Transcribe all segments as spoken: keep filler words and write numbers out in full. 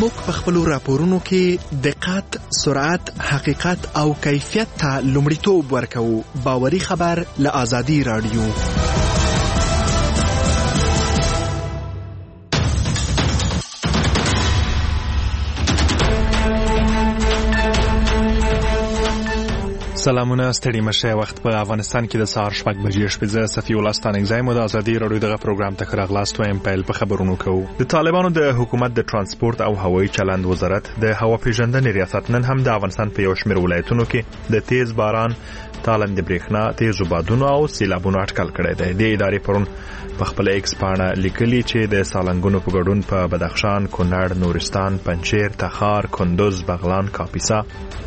موږ په خپلو راپورونو کې دقت، سرعت، حقیقت او کیفیت ته لومړیتوب ورکوو. باوري خبر له آزادي رادیو. سلامونه، ستړي مشه. وخت په افغانستان کې د سهار شپږ بجې شپږ صفي ولستان اگزایم د ازادي رادیو دغه پروګرام ته راغلاست وایم. پیل په خبرونو کوو. د طالبانو د حکومت د ترانسپورت او هوایي چلند وزارت د هوا پیژندنې ریاست نن هم د افغانستان په یو شمېر ولایتونو کې د تیز باران، تالند برېښنا، تیزو بادونو او سیلابونو اټکل کړی دی. د ادارې پرون په خپل ایکس پاڼه لیکلي چې د سالنګونو په ګډون په بدخشان، کونړ، نورستان، پنجشیر، تخار، کندوز، بغلان، کاپیسا،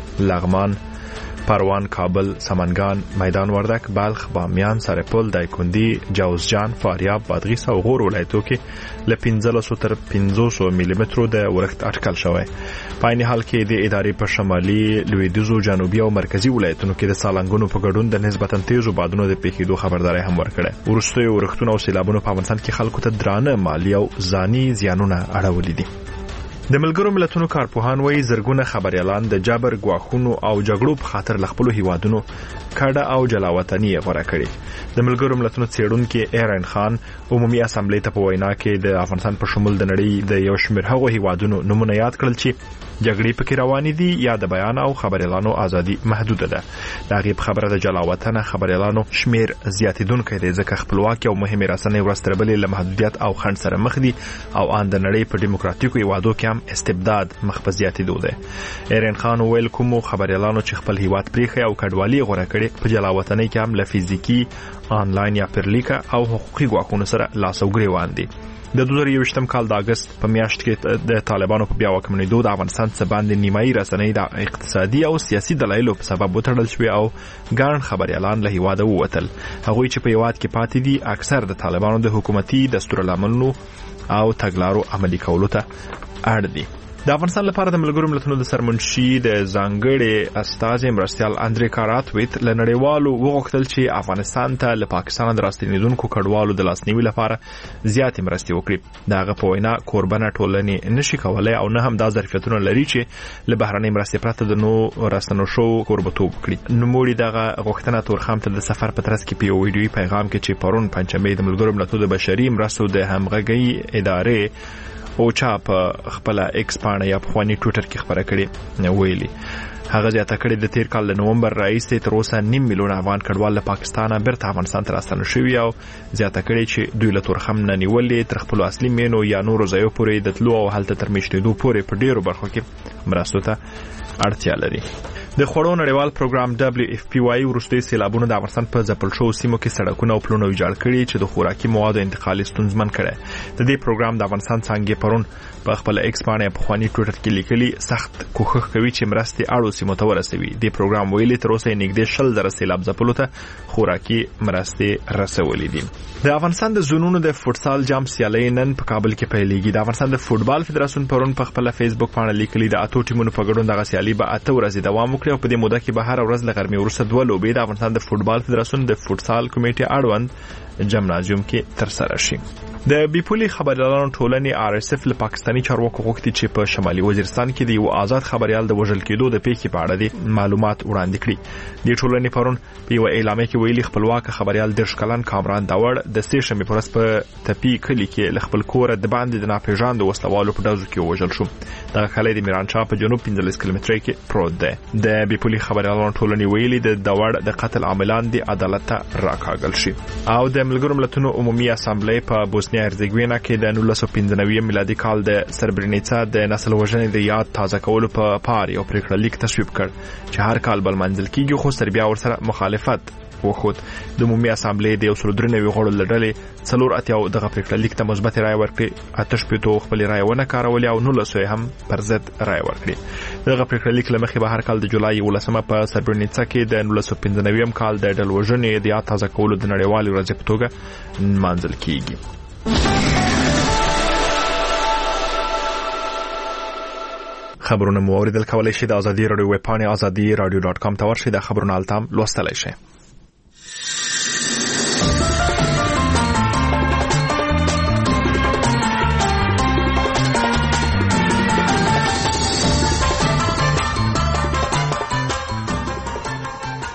لغمان، پروان، کابل، سمنگان، میدان وردک، بلخ، بامیان، سرپل، دایکندی، جوزجان، فاریاب، بادغیس او غور ولایتو کې له پنځلس تر پنځوس ملي مترو د ورښت اټکل شوی. په عین حال کې د ادارې په شمالي، لویدیځو، جنوبي او مرکزي ولایتونو کې د سالنګونو په ګډون د نسبتا تیزو بادونو د پیښېدو خبرداري هم ورکړه. وروستي ورښتونه او سیلابونو په افغانستان کې خلکو ته درانه مالی او ځاني زیانونه اړولي دي. د ملګرو ملتونو کارپوهان وایي زرګونه خبريالان د جبر، ګواښونو او جګړو په خاطر خپل هیوادونو کډه او جلاوطني غوړه کړي. د ملګرو ملتونو څېړونکي ایرن خان عمومي اسامبلې ته په وینا کې د افغانستان په شمول د نړۍ د یو شمېر هغو هیوادونو نمونه یاد کړل چې جګړې پکې روانې دي یا د بیان او خبريالانو ازادي محدوده ده. دا غیب خبره د جلاوطن خبريالانو شمیر زیاتیدونکو دی ځکه خپلواکي او مهمه رسنۍ ورستربلې له محدودیت او خنډ سره مخ دي او ان د نړۍ په دیموکراتیکو هیوادو کې استبداد مخ په زیاتېدو ده. ایرن خان ویل کوم خبريالانو چې خپل هیواد پریخي او کډوالي غوړه کړي په جلاوطنۍ کې هم له فزیکی، آنلاین یا پرلیکه او حقوقي ګواښونو سره لاس او ګریوان دي. د دوه زره یوویشتم کال د اگست په میاشت کې د طالبانو په بیا واکمنېدو د افغانستان څخه باندې نیمایي رسنۍ د اقتصادي او سیاسي دلایلو په سبب وتړل شوې او ګڼ خبريالان له هیواده ووتل. هغوی چې په هیواد کې پاتې دي اکثر د طالبانو د حکومتي دستورالعملونو او تګلارو عملي کولو ته اړ دي. د افغانستان لپاره د ملګرو ملتونو د سرمنشي د ځانګړي استازي مرستيال اندرې کاراتویت له نړیوالو وغوښتل چې افغانستان ته له پاکستان د راستنیدونکو کډوالو د لاسنیوي لپاره زیاتې مرستې وکړي. دغه په وینا کوربنه ټولنې نشي کولای او نه هم دا ظرفیتونه لري چې له بهرنۍ مرستې پرته د نو راستنو شو کوربتوب کړي. نوموړي دغه غوښتنه تورخم ته د سفر په ترڅ کې په ویډیوي پیغام کې چې پرون پنځمې د ملګرو ملتونو د بشري مرستو د همغږي ادارې او چا په خپل ایکس پاڼه یا په خواني ټویټر کې خبره کړې ویلي. هغه زیاته کړې د تیر کال د نومبر راهیسې تر اوسه نیم میلیون افغان کډوال له پاکستانه بیرته افغانستان ته راستنه شوي او زیاته کړې چې دوی له تورخم نه نیولې تر خپل اصلي مینو یا نورو ځایو پورې د تلو او هلته تر میشتېدو پورې په ډیرو برخو کې مرستو ته اړتیا لري. د خوړو نړیوال پروګرام دبليو اف پی وايي وروستي سیلابونو د افغانستان په ځپل شو سیمو کې سړکونه او پلونه ویجاړ کړي چې د خوراکي موادو انتقال ستونزمن کړي. د دې پروګرام د افغانستان څنګه پرون په خپل ایکس باندې په خواني ټویټر کې لیکلي سخت کوښښ کوي چې مرستې اړو سیمو ته ورسوي. د پروګرام ویلي تر اوسه نږدې شل زره سیلاب ځپلو ته خوراکي مرستې رسولې دي. د افغانستان د زونونو د فوتسال جام سیالۍ نن په کابل کې پیلېږي. د افغانستان د فوتبال فدراسیون پرون په خپل فیسبوک باندې لیکلي د اتو ټیمونو په ګډون دغه سیالي به اته ورځې دوام وکړي او په دې موده کې به هر ورځ له غرمې وروسته دوه لوبې د افغانستان د فوتبال فدراسیون د فوتسال کمیټې اړوند جمنازیوم کې ترسره شي. د بیپولي خبريالانو ټولنې آر اس اف له پاکستاني چارواکو غوښتي چې په شمالي وزیرستان کې د یو آزاد خبريال د وژل کېدو د پیښې په اړه د معلومات وړاندې کړي. د ټولنې پرون په یو اعلامیه کې ویلي خپلواک خبريال درش کلن کامران داوړ د سې شنبې پر ورځ په تپی کلی کې له خپل کور د باندې د ناپېژاندو وسلوالو په ډزو کې وژل شو. دغه کلی د میرانشاه په جنوب پنځلس کیلومتره کې پروت دی. د بیپولي خبريالانو ټولنې ویلي د داوړ د قتل عاملان د عدالت ته راکاږل شي. او د ملګرو ملتونو عمومي اسامبلې په بوسنیا هرزګوینا کې د نولس سوه پنځه نوي میلادي کال د سربرینیڅا د نسل وژنې د یاد تازه کولو په پار یو پریکړه لیک تصویب کړ چې هر کال بل منځل کېږي خو سربیا ورسره مخالفت وخت. د عمومي اسامبلې د یو سل درې نوي غړو لړلې څلور اتیا دغه پریکړه لیک ته مثبت رائے ورکړي، اته شپږ خپل رائے ونه کارولې او نولس هم پر ضد رائے ورکړي. دغه پریکړه لیک لمخې به هر کال د جولای یولسمه په سربرینیڅا کې د نولس سوه پنځه نوي کال د ډل وژنې د یاد تازه کولو د نړیوالې ورځې په توګه منځل کېږي. خبرونه مو اوریدل کولای شئ د ازادي رادیو ویب پاڼې ازادي رادیو ډاټ کام ته ورشئ. د خبرونو التام لوستلای شئ.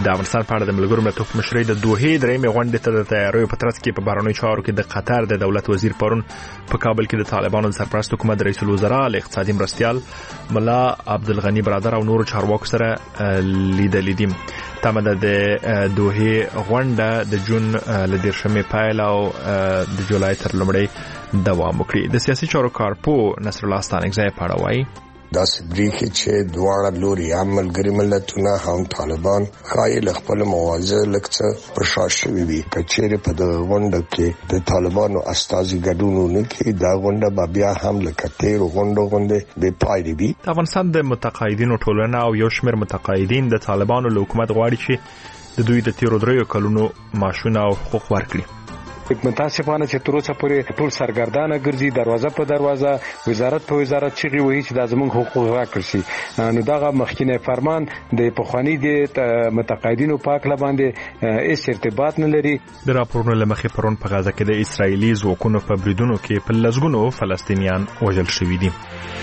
د افغانستان په اړه د ملګرو ملتونو په مشرۍ د دوحې درېیمې غونډې ته د تیاریو په ترڅ کې په بهرنیو چارو کې د قطر د دولت وزیر پرون په کابل کې د طالبانو د سرپرست حکومت د رئیس الوزرا له اقتصادي مرستیال ملا عبدالغنی برادر او نورو چارواکو سره لیدلې دي. تمه ده د دوحې غونډه د جون له دیرشمې پیل او د جولای تر لومړۍ دوام وکړي. د سیاسي چارو کارپو نصر الله ستانکزی په اړه وایي دا سبریخي چې دواړه لوري هم ملګري ملتونه هم طالبان خایل خپل مواضع لکڅ پرشاشوي وي کچېره په د غونډه کې د طالبانو استازي ګډون نه کوي. دا غونډه بیا هم لکټیر غونډه غونډه به پای دی. افغانستان د متقاعدینو ټولنه او یو شمېر متقاعدین د طالبانو له حکومت غواړي چې د دوی د تیرو دریو کلونو معاشونه او حقوق ورکړي. متاسفانه چې تر اوسه پورې ټول سرګردانه ګرځي، دروازه په دروازه، وزارت په وزارت چیغي وایي چې د زمونږ حقوق راکړي شي. نو دغه مخکینه فرمان د پخوانی د متقاعدینو پاک لباندې هیڅ ارتباط نه لري. د راپورونو لمخې پرون په غزه کې د اسرایلی ځواکونو په بریدونو کې په لسګونو فلسطینیان وژل شوي دي.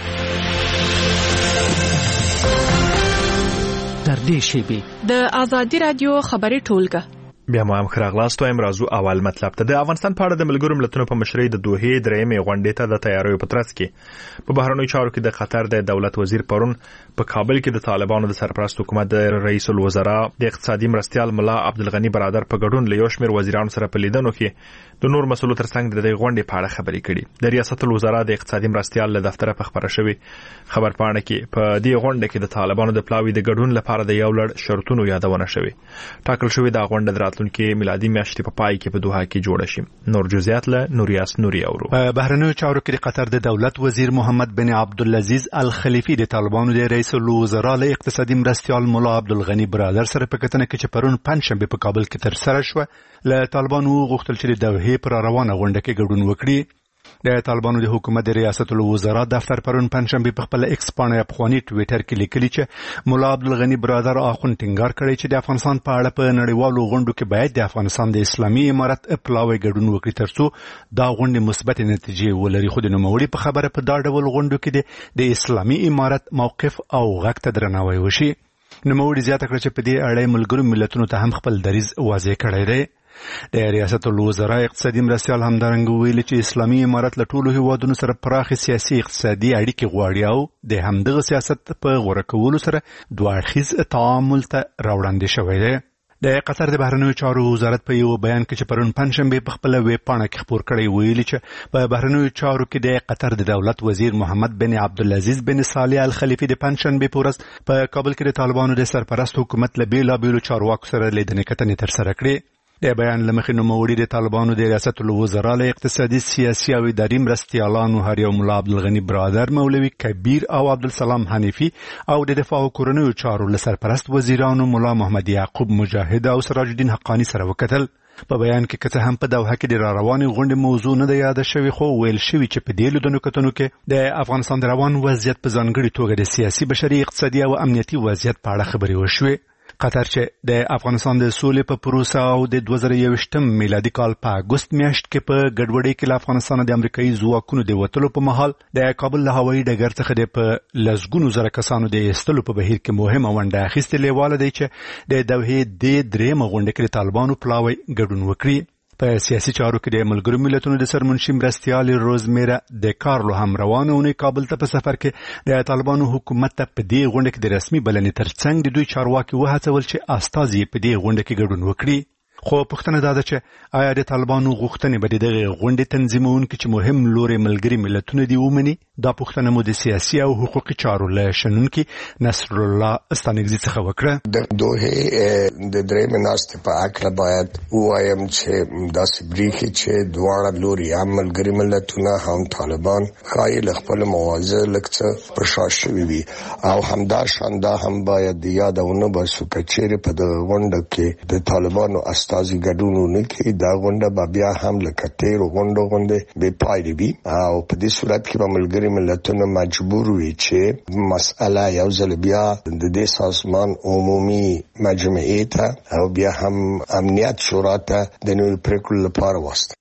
تر دې شیبې د آزادي رادیو خبري ټولګه بیا مو هم خراغلاستو امرازو اول مطلب ته د افغانستان په اړه د ملګرو ملتونو په مشرۍ د دوحې درېیمې غونډې ته د تیاریو په ترڅ کې په بهرنیو چارو کې د قطر د دولت وزیر پرون په کابل کې د طالبانو د سرپرست حکومت د رئیس الوزرا د اقتصادي مرستیال ملا عبدالغنی برادر په ګډون له یو شمېر وزیرانو سره په لیدنو کې د نور مسولو ترڅنګ د دې غونډې په اړه خبرې کړي. د ریاست الوزرا د اقتصادي مرستیال له دفتره په خبره شوی خبر پاڼه کې په دې غونډه کې د طالبانو د پلاوی د ګډون لپاره د یو لړ شرطونو یادونه شوی. ټاکل شوی د غونډه د راتلونکي میلادي میاشتې په پای کې په دوحه کې جوړه شي. نور جزئیات له نوریاس نوري اورو. په بهرنیو چارو کې د قطر د دولت وزیر محمد بن عبدالعزیز الخلیفي د طالبانو د رئیس الوزرا له اقتصادي مرستیال مولا عبدالغنی برادر سره په کتنه کې چې پرون پنځشنبه په کابل کې تر سره شو له طالبانو غوښتل چې د دوحې پر روانه غونډه کې ګډون وکړي. د طالبانو د حکومت د ریاست الوزرا دفتر پرون پنځشنبه په خپل ایکس باندې افغاني ټوئیټر کې لیکلي چې مولا عبدالغنی برادر اخون ټینګار کړی چې د افغانستان په اړه په نړیوالو غونډو کې باید د افغانستان د اسلامي امارت پلاوی ګډون وکړي ترڅو دا غونډه مثبت نتیجې ولري. خو د نوموړي په خبره په دا ډول غونډو کې د اسلامي امارت موقف او غږ ته درناوی وشي. نوموړي زیاته کړه چې په دې اړه ملګرو ملتونو ته هم خپل دریځ واضح کړی دی. د ریاست الوزرا اقتصادي مرستیال همدارنګه ویلي چې اسلامي امارت له ټولو هیوادونو سره پراخ سیاسي اقتصادي اړیکې غواړي او د همدغه سیاست په غوړه کولو سره دوه اړخیز تعامل ته راوړاندې شوی دی. د قطر د بهرنیو چارو وزارت په یو بیان کې چې پرون پنځشنبه په خپل ویب پاڼه کې خبر کړی ویلي چې په بهرنیو چارو کې د قطر د دولت وزیر محمد بن عبدالعزیز بن صالح الخلیفي د پنځشنبه په ورځ په کابل کې د طالبانو د سرپرست حکومت له بیلابیلو چارواکو سره لیدنې کتنې ترسره کړې. د بیان لمخې نوموړي د طالبانو د ریاست الوزرا له اقتصادي سیاسي او اداري مرستیالانو هر یو ملا عبدالغنی برادر، مولوي کبیر او عبدالسلام حنیفي او د دفاع او کورنیو چارو له سرپرست وزیرانو ملا محمد یعقوب مجاهد او سراج الدین حقانی سره وکتل. په بیان کې کته هم په دوحه کې د رواني غونډې موضوع نه د یاد شوی، خو ویل شوی چې په دې لیدنو کتنو کې د افغانستان د روان وضعیت په ځانګړي توګه د سیاسي، بشري، اقتصادي او امنیتي وضعیت په اړه خبرې وشوې. قطر چې د افغانستان د سولې په پروسه او د دوه زره یوویشتم میلادي کال په اګوست میاشت کې په ګډوډۍ کې له افغانستان د امریکایي ځواکونو د وتلو په مهال د کابل له هوایي ډګر څخه د په لسګونو زره کسانو د ایستلو په بهیر کې مهمه ونډه اخیستې لیواله دی چې د دوحې د درېیمه غونډه کې د طالبانو پلاوی ګډون وکړي. په سیاسي چارو کې د ملګرو ملتونو د سرمنشي مرستیال روزمیرا د کارلو هم روانه اونۍ کابل ته په سفر کې د طالبانو حکومت ته په دې غونډه کې د رسمي بلنې ترڅنګ د دوی چارواکي وهڅول چې استازي په دې غونډه کې ګډون وکړي. خو پوښتنه دا ده چې آیا د طالبانو غوښتنې به د دغه غونډې تنظیمونکي چې مهم لوري ملګري ملتونه دي ومني؟ دا پوښتنه مو د سیاسي او حقوقي چارو له شنونکي نصر الله استانکزي څخه وکړه. د دوحې د درېیمې ناستې په هکله باید ووایم چې داسې بریښي چې دواړه لوري هم ملګري ملتونه هم طالبان ښایي له خپلو مواضع لږ څه پر شا شوي وي او همداشان دا هم باید د یاده ونه باسو که چیرې په دغه غونډه کې د طالبانو استازي ګډون ونه کړي، دا غونډه به بیا هم لکه تېرو غونډو غوندې بې پایلې وي او په دې صورت کې به ملګري ملتونه مجبور وي چې مسئله یو ځل بیا د دې سازمان عمومي مجمعې ته او بیا هم امنیت شورا ته د نویو پرېکړو لپاره واستوي.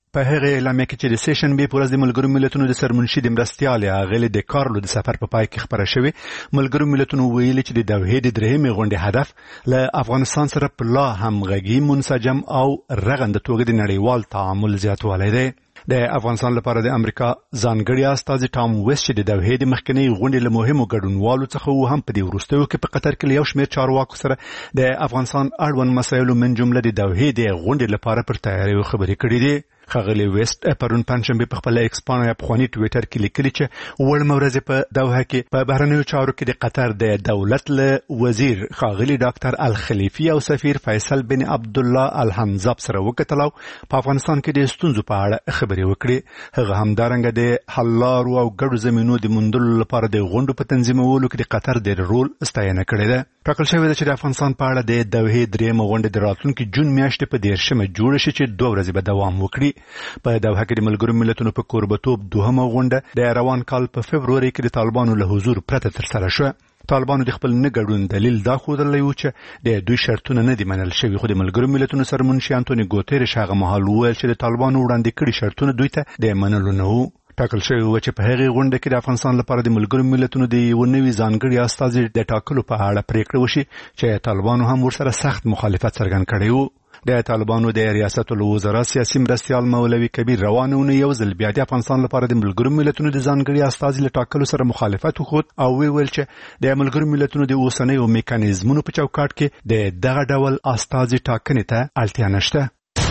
په هغه اعلامیه کې چې د سیشن بي پر ورځ د ملګرو ملتونو د سرمنشي د مرستيال غلې د کارلو د سفر په پای کې خبره شوې. ملګرو ملتونو ویلي چې د دوحې د درېمې غونډې هدف له افغانستان سره په لا همغږي منسجم او رغنده توګه د نړیوال تعامل زیاتوالی دی. د افغانستان لپاره د امریکا ځانګړي استازي ټام ویسټ چې د دوحې د مخکنی غونډې له مهمو ګډونوالو څخه و هم په دې وروستیو کې په قطر کې یو شمېر چارواکو سره د افغانستان اړوند مسایلو من جمله د دوحې د غونډې لپاره پر تیاری خبرې کړې دي. خغلی ویسټ پرون پنځشنبه په خپل ایکسپانو یا په ټوئیټر کې لیکلي چې وړ مورزه په دوحه کې په بهرنیو چارو کې د قطر د دولت له وزیر خغلی ډاکټر الخلیفي او سفیر فیصل بن عبد الله الحنزب سره وکتل او په افغانستان کې د ستونزو په اړه خبرې وکړي. هغه همدارنګه د حل لارو او ګډو زمینو د موندلو لپاره د غونډو په تنظیمولو کې د قطر د رول ستاینه کړې ده. ټاکل شوی ده چې د افغانستان په اړه د دوحې درېمه غونډه د راتلونکي جون میاشتې په دیرشمه جوړه شي چې دوه ورځې به دوام وکړي. په دوحه کې د ملګرو ملتونو په کوربتوب دوهمه غونډه د روان کال په فبروري کې د طالبانو له حضور پرته ترسره شوه. طالبانو د خپل نه ګډون دلیل دا ښودلی و چې د دوی شرطونه نه دي منل شوي، خو د ملګرو ملتونو سرمنشي انټوني ګوتيرش هغه مهال وویل چې د طالبانو وړاندې کړي شرطونه دوی ته د منلو نه وو. ټاکل شوی و چې په هغې غونډه کې د افغانستان لپاره د ملګرو ملتونو د یو نوي ځانګړي استازي د ټاکلو په اړه پریکړه وشي چې طالبانو هم ورسره سخت مخالفت څرګند کړی و. د طالبانو د ریاست الوزرا سیاسي مرستيال مولوي کبیر روانونه یو ځل بیا د افغانستان لپاره د ملګرو ملتونو د ځانګړي استازي له ټاکلو سره مخالفت وکړ او ویل چې د ملګرو ملتونو د اوسنیو میکانیزمونو په چوکاټ کې د دغه ډول استازي ټاکنې ته اړتیا نشته.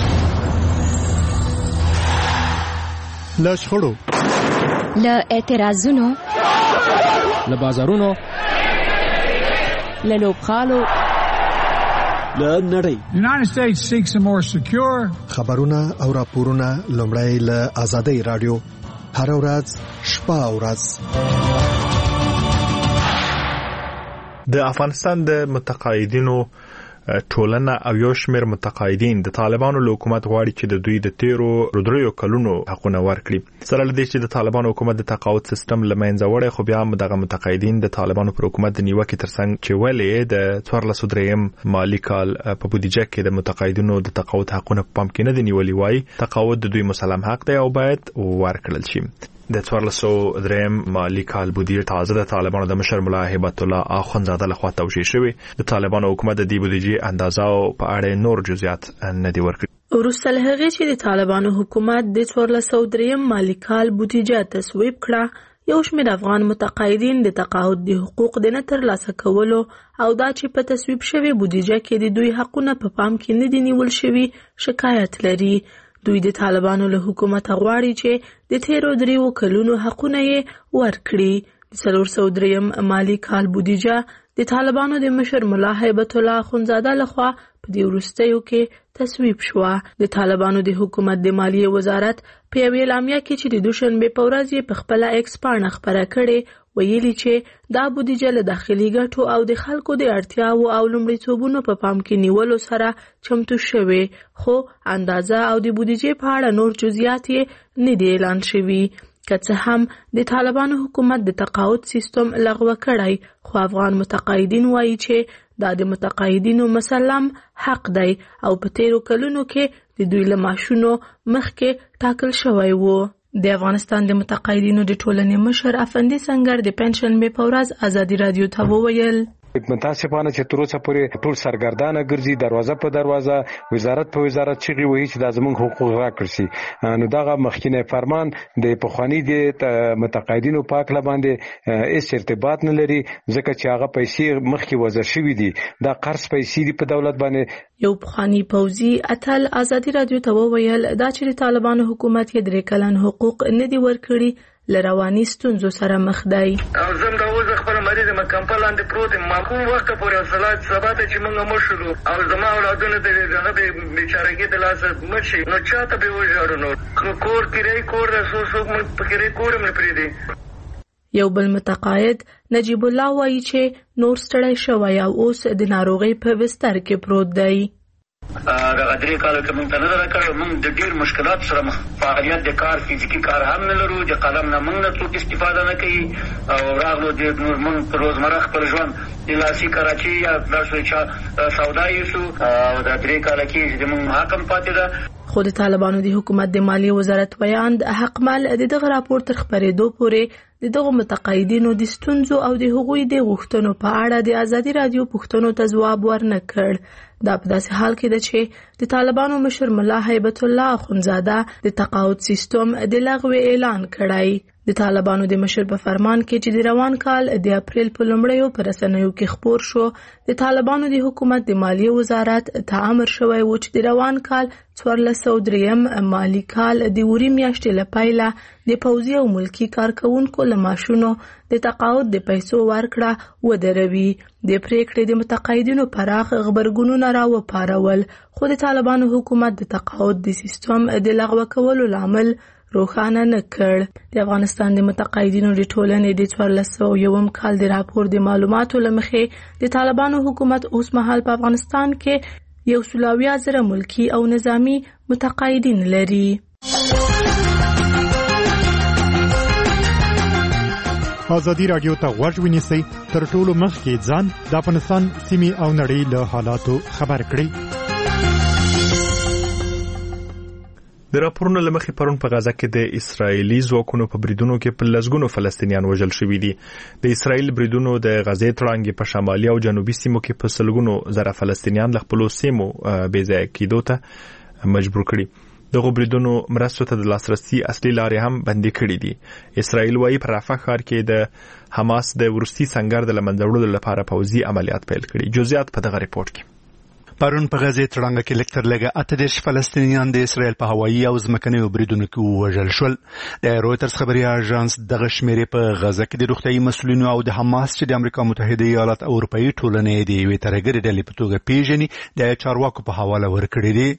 له شخړو، له اعتراضونو، له بازارونو، له لوبخالو، له نړۍ. The United States seeks a more secure. خبرونه او راپورونه لومړی له آزادۍ رادیو هر ورځ شپه او ورځ. د افغانستان د متقاعدینو ټولنه او یو شمېر متقاعدین د طالبانو له حکومت غواړي چې د دوی د تیرو رودریو کلونو حقونه ورکړي. سره لدې چې د طالبانو حکومت د تقاعد سیستم له منځه وړي، خو بیا هم دغه متقاعدین د طالبانو پر حکومت د نیوکې ترڅنګ چې ولې د څوارلس درېیم مالي کال په بودیجه کې د متقاعدینو د تقاعد حقونه په پام کې نه دي نیولي، وایي تقاعد د دوی مسلم حق دی او باید ورکړل شي. د څوارلس درېیم مالي کال بودیجه تازه د طالبانو د مشر ملا هیبت الله اخوندزاده لخوا توشیح شوې. د طالبانو حکومت د دې بودیجې اندازه او په اړه نور جزئیات نه دي ورکړي. وروسته له هغې چې د طالبانو حکومت د څوارلس درېیم مالي کال بودیجه تصویب کړه، یو شمېر افغان متقاعدین د تقاعد د حقوق د نه ترلاسه کولو او دا چې په تصویب شوې بودیجه کې د دوی حقونه په پام کې نه دي نیول شوي شکایت لري. دوی د طالبانو له حکومت غواړي چې د تیرو دریو کلونو حقونه یې ورکړي. د څلور سوه درېیم مالي کال بودیجه د طالبانو د مشر ملا هیبت الله اخوندزاده لخوا په دې وروستیو کې تصویب شوه. د طالبانو د حکومت د مالیې وزارت په یوې اعلامیه کې چې د دوشنبې په ورځ یې په خپله ایکس پاڼه خپره کړې ویلي چې دا بودیجه له داخلي ګټو او د خلکو د اړتیاو او لومړیتوبونو په پام کې نیولو سره چمتو شوې، خو اندازه او د بودیجې په اړه نور جزئیات یې نه دي اعلان شوي. که څه هم د طالبانو حکومت د تقاعد سیستم لغوه کړی، خو افغان متقاعدین وایي چې دا د متقاعدینو مسلم حق دی او په تیرو کلونو کې د دوی له معاشونو مخکې ټاکل شوی وو. د افغانستان د متقاعدینو د ټولنې مشر افندي سنگر د پنځشنبې په ورځ ازادي رادیو ته وویل متاسفانه چې تر اوسه پورې ټول سرګردانه ګرځي، دروازه په دروازه، وزارت په وزارت چغي وایي چې دا زموږ حقوق راکړي شي. نو دغه مخکینه فرمان د پخوانی د متقاعدینو په اړه باندې هیڅ ارتباط نه لري، ځکه چې هغه پیسې مخکې وزر شوي دي، دا قرض پیسې دي په دولت باندې. یو پخوانی پوځي اتل ازادي رادیو ته وویل دا چې د طالبانو حکومت یې درې کلن حقوق نه دي ورکړي، لرواني ستونزو سره مخ دی. او زم دا اوس خپل مریض م کمپل لاندې پروت ما کوم وخت پورې صلات سبا ته چې موږ مشلو او زما اولادونه د هغه د بیچارهګي د لاس مشي نو چاته به وژاړو نو کور کې کور رسو سو موږ پکې کورم نه پریدي. یو بل متقاعد نجیب الله وایي چې نور ستړی شوی او اوس د ناروغۍ په بستر کې پروت دی. دا غدري کال کې مونږ ته نه راکړو، مونږ د ډیر مشکلات سره مخ، فعالیت د کار فزیکی کار هم نه لرو، د قلم نه مونږ نه څوک استفاده نه کوي او راغلو د مونږ په روزمره خپل ژوند د لاسي کراچي یا داسې چا سودا یوسو او د درې کال کې د مونږ حکم پاتې ده. خو د طالبانو د حکومت د مالیې وزارت ویاند حقمل د دغه راپور تر خپرېدو پورې د دغه متقاعدینو د ستونزو او د هغوی د غوښتنو په اړه د ازادي رادیو پوښتنو ته ځواب ورنه کړ. دا په داسې حال کې ده چې د طالبانو مشر ملا هیبت الله اخونزاده د تقاعد سیستم د لغوه اعلان کړی. د طالبانو د مشر په فرمان کې چې د روان کال د اپریل په لومړیو پر رسنیو کې خپور شو، د طالبانو د حکومت د مالیې وزارت ته امر شوی و چې د روان کال څوارلس سوه دریم مالی کال د وری میاشتې له پیله د پوځي او ملکي کارکوونکو له معاشونو د تقاعد د پیسو ورکړه ودروي. د پریکړې د متقاعدینو پراخ غبرګونونه راوپارول، خو د طالبانو حکومت د تقاعد د سیستم د لغوه کولو لامل روښانه نه کړ. د افغانستان د متقاعدینو د ټولنې د څوارلس سوه یوم کال د راپور د معلوماتو له مخې د طالبانو حکومت اوس مهال په افغانستان کې یو سل او اویا زره ملکي او نظامی متقاعدین لري. ازادي رادیو ته غوږ ونیسئ، تر ټولو مخکې ځان د افغانستان سیمې او نړۍ له حالاتو خبر کړئ. د راپورونو له مخې پرون په غزه کې د اسرایلی ځواکونو په بریدونو کې په لسګونو فلسطینیان وژل شوي دي. د اسرایل بریدونو د غزې تړانګې په شمالي او جنوبي سیمو کې په سلګونو زره فلسطینیان له خپلو سیمو بې ځایه کېدو ته مجبور کړي. دغه بریدونو مرستو ته د لاسرسي اصلي لارې هم بندي کړي دي. اسرایل وايي په رافح ښار کې د حماس د وروستي سنگر د له منځه وړلو لپاره پوځي عملیات پیل کړي. جزئیات په دغه ریپورت کې. پرون په غزې تړانګه کې لکتر لګه اته دېرش فلسطینیان د اسرایل په هوایي او ځمکنیو بریدونو کې ووژل شول. د رویترز خبري اژانس دغه شمیرې په غزه کې د روغتیايي مسؤلینو او د حماس چې د امریکا متحده ایالات او اروپאי ټولنې د یوې ترهګرې ډلې په توګه پیژني د چارواکو په حواله ورکړي دي.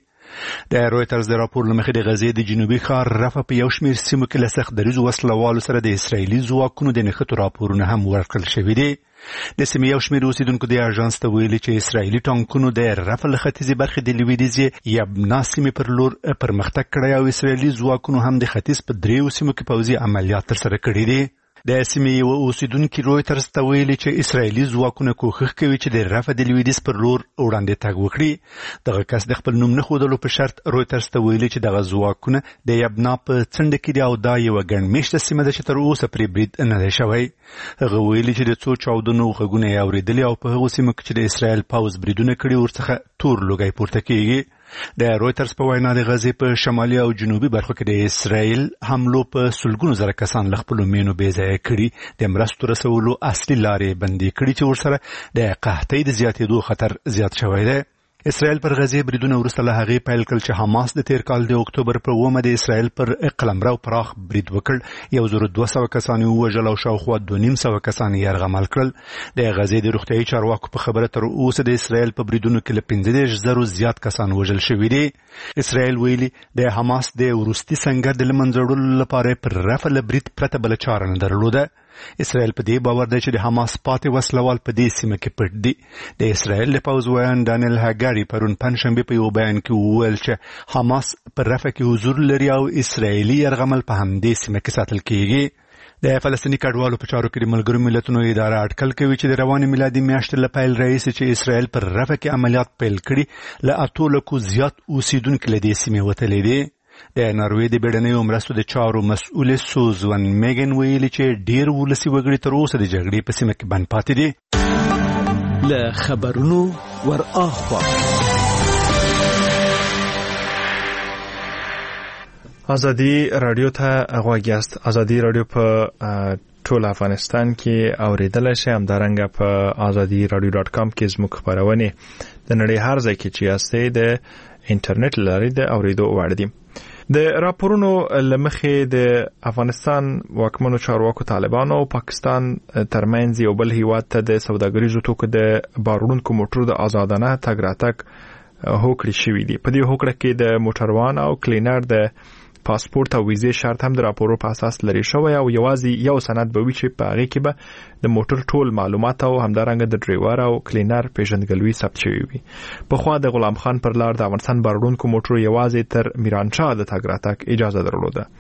د رویترز د راپور له مخې د غزې د جنوبي ښار رفح په یو شمېر سیمو کې له سخت دریځو وسلوالو سره د اسرایلي ځواکونو د نښتو راپورونه هم ورکړل شوي دي. د سیمې یو شمېر اوسیدونکو د اژانس ته ویلي چې اسرایلي ټانکونو د رفح له ختیځې برخې د لویدیځې یبنا سیمې پر لور پرمختګ کړی او اسرایلي ځواکونو هم د ختیځ په دریو سیمو کې پوځي عملیات ترسره کړي دي. د سیمې یو اوسیدونکو رویترز ته ویلي چې اسرایلي ځواکونه کوښښ کوي چې د رفح د لویدیځ پر لور وړاندې تګ وکړي. دغه کس د خپل نوم نه ښودلو په شرط رویترز ته ویلي چې دغه ځواکونه د یبنا په څنډه کې دي او دا یوه ګڼمېشته سیمه ده چې تر اوسه پرې برید نه دی شوی. هغه ویلي چې د څو چاودنو غږونه یې اورېدلي او په هغو سیمو کې چې د اسرایل پوځ بریدونه کړي ورڅخه تور لوګی پورته کېږي. د رویترز په وینا د غزې په شمالي او جنوبي برخو کې د اسرایل حملو په سلګونو زره کسان له خپلو مینو بې ځایه کړي، د مرستو رسولو اصلي لارې بندي کړي چې ورسره د قحطۍ د زیاتېدو خطر زیات شوی دی. اسرائیل پر غزې بریدونه وروسته له هغې پیل کړل چې حماس د تیر کال د اکتوبر پر اوومه د اسرائیل پر قلمرو پراخ برید وکړ. یو زر دوه سوه کسان یې ووژل او شاوخوا دوه نیم سوه کسان یې یرغمل کړل. د غزې د روغتیايي چارواکو په خبره تر اوسه د اسرائیل په بریدونو کې له پنځه دېرش زرو زیات کسان وژل شوي دي. اسرائیل ویلي د حماس د وروستي سنګر د له منځه وړلو لپاره پر رفح له برید پرته بله چاره نه درلوده. اسرائیل په دې باور دی چې د حماس پاتې وسلوال په دې سیمه کې پټ دي. د اسرائیل د پوځ ویان ډانیل هاګاري پرون پنجشنبه په یو بیان کې وویل چې حماس پر رفح کې حضور لري او اسرائیلي یرغمل په همدې سیمه کې ساتل کیږي. د فلسطیني کډوالو په چارو کې د ملګرو ملتونو اداره اټکل کوي چې د روانې میلادي میاشتې له پیل راهیسې چې اسرائیل پر رفح کې عملیات پیل کړي له اتو لکو زیات اوسیدونکي له دې سیمې وتلي دي. د ناروې د بیړنیو مرستو د چارو مسؤل سوزون میګن ویلي چې ډیر ولسي وګړي تر اوسه د جګړې په سیمه کې بند پاتې دي. له خبرونو ور اخوا ازادي رادیو ته غوږ یاست. ازادي رادیو په ټول افغانستان کې اوریدل شي، همدارنګه په ازادي رادیو ډاټ کام کې زموږ خبرونه د نړۍ هر ځای کې چې یاستئ د انټرنیټ لارې د اوریدو وړ دي. د راپورونو لمخې د افغانستان واکمنو چارواکو طالبانو او پاکستان ترمنځ یو بل هیواد ته د سوداګریزو توکو د بارونکو موټرو د آزادانه تګ راتګ هوکړې شوې دي. په دې هوکړه کې د موټروان او کلینر د پاسپورت او ویزې شرط هم د راپورو په اساس لري شوی او یوازې یو سند به وي چې په هغې کې به د موټر ټول معلومات او همدارنګه د ډریور او کلینر پیژندګلوي ثبت شوی وي. پخوا د غلام خان پر لار د افغانستان بارونکو موټرو یوازې تر میرانشاه د تګ راتګ اجازه درلوده.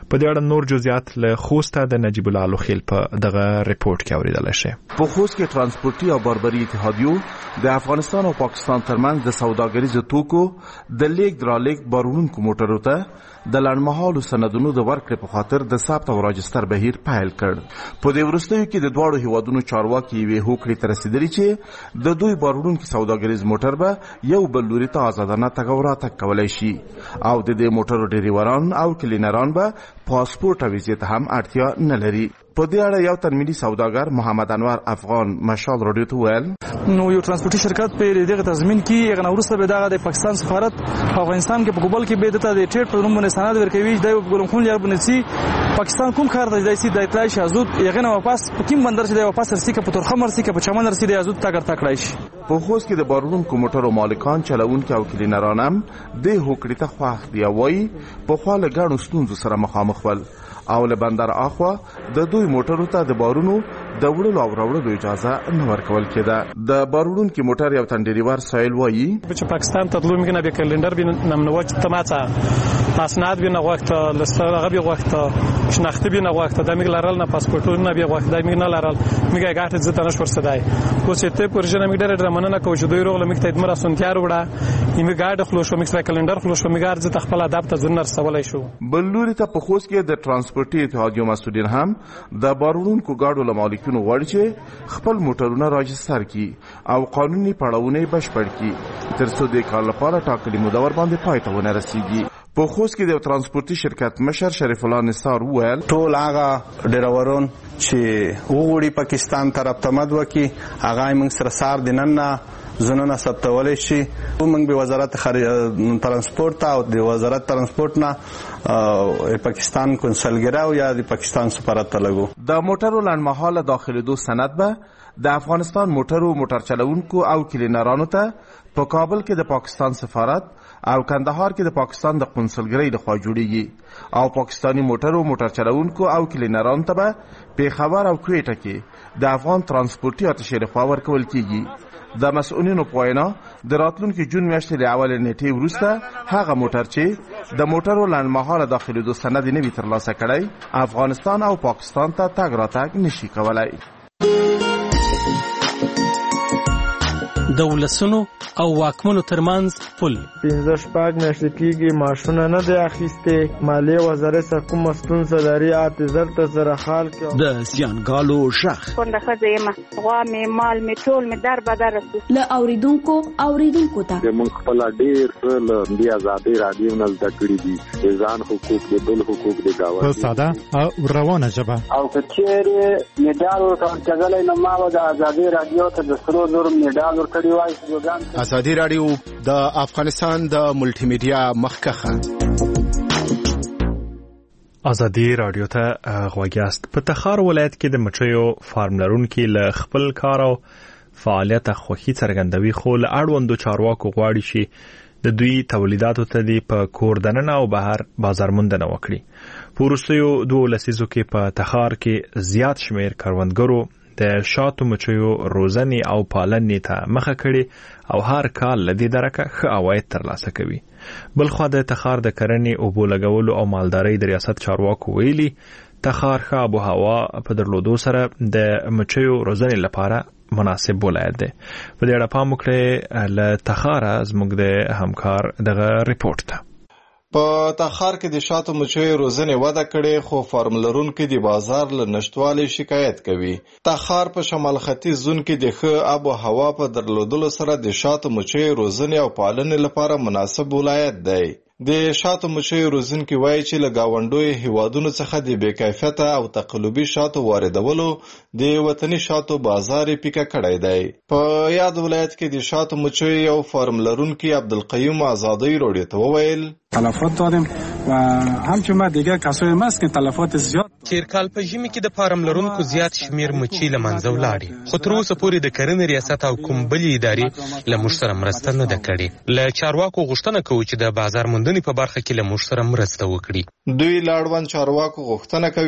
په دې اړه نور جزئیات له خوسته د نجیب الله لوخیل په دغه ریپورت کې اوریدل شي. په خوست کې ترانسپورتي او باربري اتحادیو د افغانستان او پاکستان ترمنځ د سوداګریزو توکو د لیک درالیک بارونکو موټرو ته د لنډمهالو سندونو د ورکړې په خاطر د ثبت او راجستر بهیر پیل کړ. په دې وروستیو کې د دواړو هیوادونو چارواکي یوې هوکړې ته رسېدلي چې د دوی بارونکي سوداګریز موټر به یو بل لوري ته آزادانه تګ او راتګ کولی شي او د دې موټرو ډریوران او کلینران به پاسپورټ او ویزې ته هم اړتیا نه لري. په دې اړه یو تن ملي سوداګر محمد انور افغان مشال رادیو ته ویل نو یو ترانسپورتي شرکت په دغه تضمین کې هغه وروسته به دغه د پاکستان سفارت په افغانستان کې په ګوبل کې به د ټریډ په نوم باندې سند ورکوي د ګولم خون یار باندې سي پاکستان کوم کار دی دایسي د اطلاع شازود یغه نه واپس په کوم بندر چې د واپس رسي کې په ترخه مرسي کې په چمن رسي د ازود تاګر تکړای شي. په خوست کې د بارونکو موټرو مالکان چلوونکي او کلینران هم د هوکړې ته خوښ دي وایي په خوا له ګڼو ستونزو سره مخامخ ول او له بندر اخوا د دوی موټرو ته د بارونو د وړلو او راوړلو اجازه نه ورکول کېده. د بارونکي موټر یو تن ډریور سایل وایي چې پاکستان ته تلو میکنه به کلندر بین نمنوچ تماڅه اسناد بین وخت لسترغه به وخت شناخته بین وخت د میګ لارل نه پاسپورټونه به وخت د میګ نه لارل میګه غاټه ځته نش ورسدای کو چې ته پرجنه میګ ډېر درمنه کو چې دوی روغله میګ ته دمر سنتیار وړه ایمه غاډ خلوشو میګ کلندر خلوشو میګار ځته خپل ادب ته زنر سوالای شو. بلوري ته په خوست کې د ترانسپورتي اتحادیو مسؤلین هم د بارونکو ګاډو له مالکینو غواړي چې خپل موټرونه راجستر کړي او قانوني پړاوونه بشپړ کړي تر څو د کال لپاره ټاکلي موده ور باندې پای ته ونه رسیږي. په خوست کې د ترانسپورتي شرکت مشر شریف الله نثار وویل ټول هغه ډریورون چې وګړي پاکستان طرف ته مد وکي هغه موږ سره سار دیننه زنونه ثبتولای شي. موږ به وزارت ترانسپورت او د وزارت ترانسپورت نه پاکستان کنسلګرا او یا د پاکستان سفارت ته لګو. د موټرو لنډمهاله داخلېدو سند به د افغانستان موټرو موټر چلوونکو او کلینرانو ته په کابل کې د پاکستان سفارت او کندهار کې د پاکستان د قونسلګرۍ لخوا جوړیږي او پاکستانی موټرو موټر چلوونکو او کلینرانو ته به پیښور او کویټه کې د افغان ترانسپورتي اتشې لخوا ورکول کیږي. د مسؤلینو په وینا د راتلونکي جون میاشتې له اول نیټې وروسته هغه موټر چې د موټرو لنډمهاله داخلېدو سند نه وي ترلاسه کړی افغانستان او پاکستان ته تګ راتګ نشي کولای. د ولسونو او واکمنو ترمنځ پل پنځه شپږ میاشتې کېږي معاشونه نه دی اخیستې مالیې وزارت څخه کومه ستونزه لري اته زر ته سره حال کړو. د زیانګالو غږ کونډه ښځه یم غوا مې مال مې ټول مې در بدر رسو له اوریدونکو اوریدونکو ته موږ خپل ډېر څه له دې ازادۍ راډیو نه زده کړي دي د ځان حقوق د بل حقوق د ګاونډي په ساده او روانه ژبه او که چېرې مډال ورکول کېدلی نو ما به د ازادۍ راډیو ته د سرو زرو مډال ورکړی وای. ازادي راډیو د افغانستان د ملټي میډیا مخکخه ازادي راډیو ته غوږیاست. په تخار ولایت کې د مچیو فارم لرونکي له خپل کار او فعالیت خوښي څرګندوي خو له اړوندو چارواکو غواړي چې د دوی تولیداتو ته دی په کور دننه او بهر بازار موندنه وکړي. په وروستیو دوه لسیزو کې په تخار کې زیات شمیر کروندګرو د شاتو مچیو روزنې او پالنې ته مخه کړي او هر کال لدی درکه ښه عواید ترلاسه کوي. بلخو د تخار د کرنې او بولګولو او مالدارۍ د ریاست چارواکو ویلي تخار ښه آب و هوا په درلودو سره د مچیو روزنې لپاره مناسب ولایت دی. په دې اړه پام وکړئ له تخاره زموږ د همکار دغه ریپورت ته. په تخار کې د شاتو مچیو روزنې وده کړې خو فارم لرونکي د بازار له نشټوالي شکایت کوي. تخار په شمال ختیځ زون کې د ښه آب و هوا په درلودلو سره د شاتو مچیو روزنې او پالنې لپاره مناسب ولایت دی. د شاتو مچیو روزنکي وایي چې له ګاونډیو هیوادونو څخه د بې کیفیته او تقلبي شاتو واردولو د وطني شاتو بازار پیکه کړی دی. په یاد ولایت کې د شاتو مچیو یو فارم لرونکي عبدالقیوم آزادی راډیو ته وویل تلفات دادیم و همچنین دیگه کسایی ماست که تلفات زیاد تیر کال په ژمي کې د فارم لرونکو زیات شمیر مچۍ له منځه ولاړې خو تر اوسه پورې د کرنې ریاست او کوم بلې ادارې له موږ سره مرسته نه ده کړې. له چارواکو غوښتنه کوو چې د بازار موندنې په برخه کې له موږ سره مرسته وکړي. دوی له اړوند چارواکو غوښتنه کوي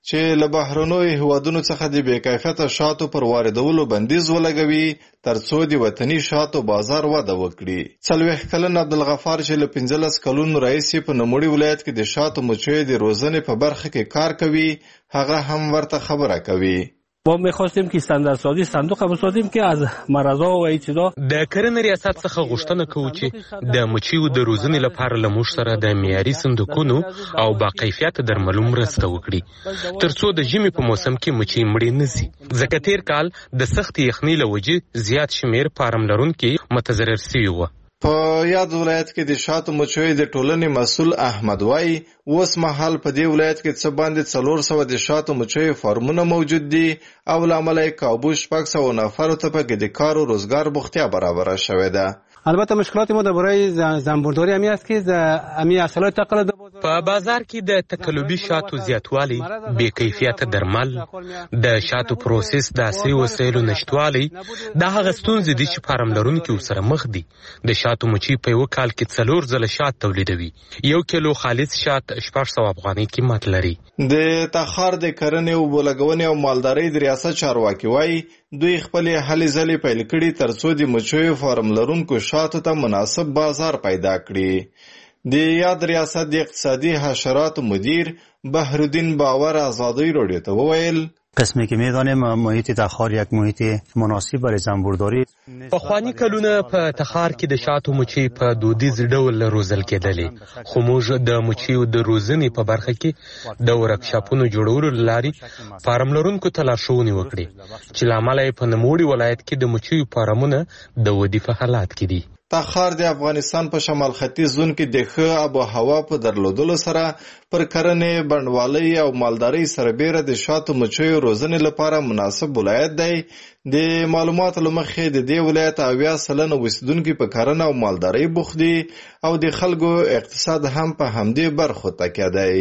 چې له بهرنیو هیوادونو څخه د بې کیفیته شاتو پر واردولو بندیز ولګوي ترڅو د وطني شاتو بازار وده وکړي. څلوېښت کلن عبدالغفار چې له پنځلس کلونو راهیسې په نوموړي ولایت کې د شاتو مچیو د روزنې په برخه کې کار کوي، هغه هم ورته خبره کوي. ما می‌خواستیم که استانداردسازی صندوق هم بسازیم که از مرضا و این چیزا د کرنې ریاست څخه غوښتنه کوو چې د مچیو د روزنې لپاره له موږ سره د معیاري صندوقونو او با کیفیته درملو مرسته وکړي ترڅو د ژمي په موسم کې مچۍ مړې نه شي، ځکه تیر کال د سختې یخنۍ له وجې زیات شمېر فارم لرونکي متضرر شوي وو. په یاد ولایت کې د شاتو مچیو د ټولنې مسؤل احمد وای اوس مهال په دې ولایت کې څه باندې څلور سوه د شاتو مچیو فارمونه موجود دي او له امله یې کابو شپږ سوه نفرو ته پکې د کار و روزګار بوختیا برابره شوې ده. البته مشکلات ما درباره زنبورداری همی است که همی اصالات تقلید په بازار کې د تقلبي شاتو زیاتوالی، بې کیفیت درمل، د شاتو پروسس د عصري وسایلو نشتوالی دا هغه ستونزې دي چې فارم لرونکي ورسره مخ دي. د شاتو مچۍ په یو کال کې څلور ځله شات تولیدوي. یو کیلو خالص شات شپږ سوه افغانۍ قیمت لري. د تخار د کرنې او بولګونې او مالدارۍ د ریاست چارواکي وایي دوی خپلې هلې ځلې پیل کړي ترڅو د مچیو فارم لرونکو شاتو ته مناسب بازار پیدا کړي. د یاد ریاست د اقتصادي حشراتو مدیر بهرالدین باور آزادی رادیو ته وویل قسمی که میدانیم محیط تخار یک محیط مناسب برای زنبورداری. پخوانی کلونه په تخار کې د شاتو مچۍ په دودیز ډول روزل کېدلې، خو موږ د مچیو د روزنې په برخه کې د ورکشاپونو جوړولو له لارې فارم لرونکو ته لارښوونې وکړې چې له امله یې په نوموړي ولایت کې د مچیو فارمونه د ودې په حالات کې دي. تخار د افغانستان په شمال ختیځ زون کې د ښه آب و هوا په درلودلو سره پر کرنې، بڼوالۍ او مالدارۍ سربیره د شاتو مچیو روزنې لپاره مناسب ولایت دی. د معلوماتو له مخې د دې ولایت اویا سلنه اوسیدونکي په کرنه او مالدارۍ بوخت دي او د خلکو اقتصاد هم په همدې برخو تکیه دی.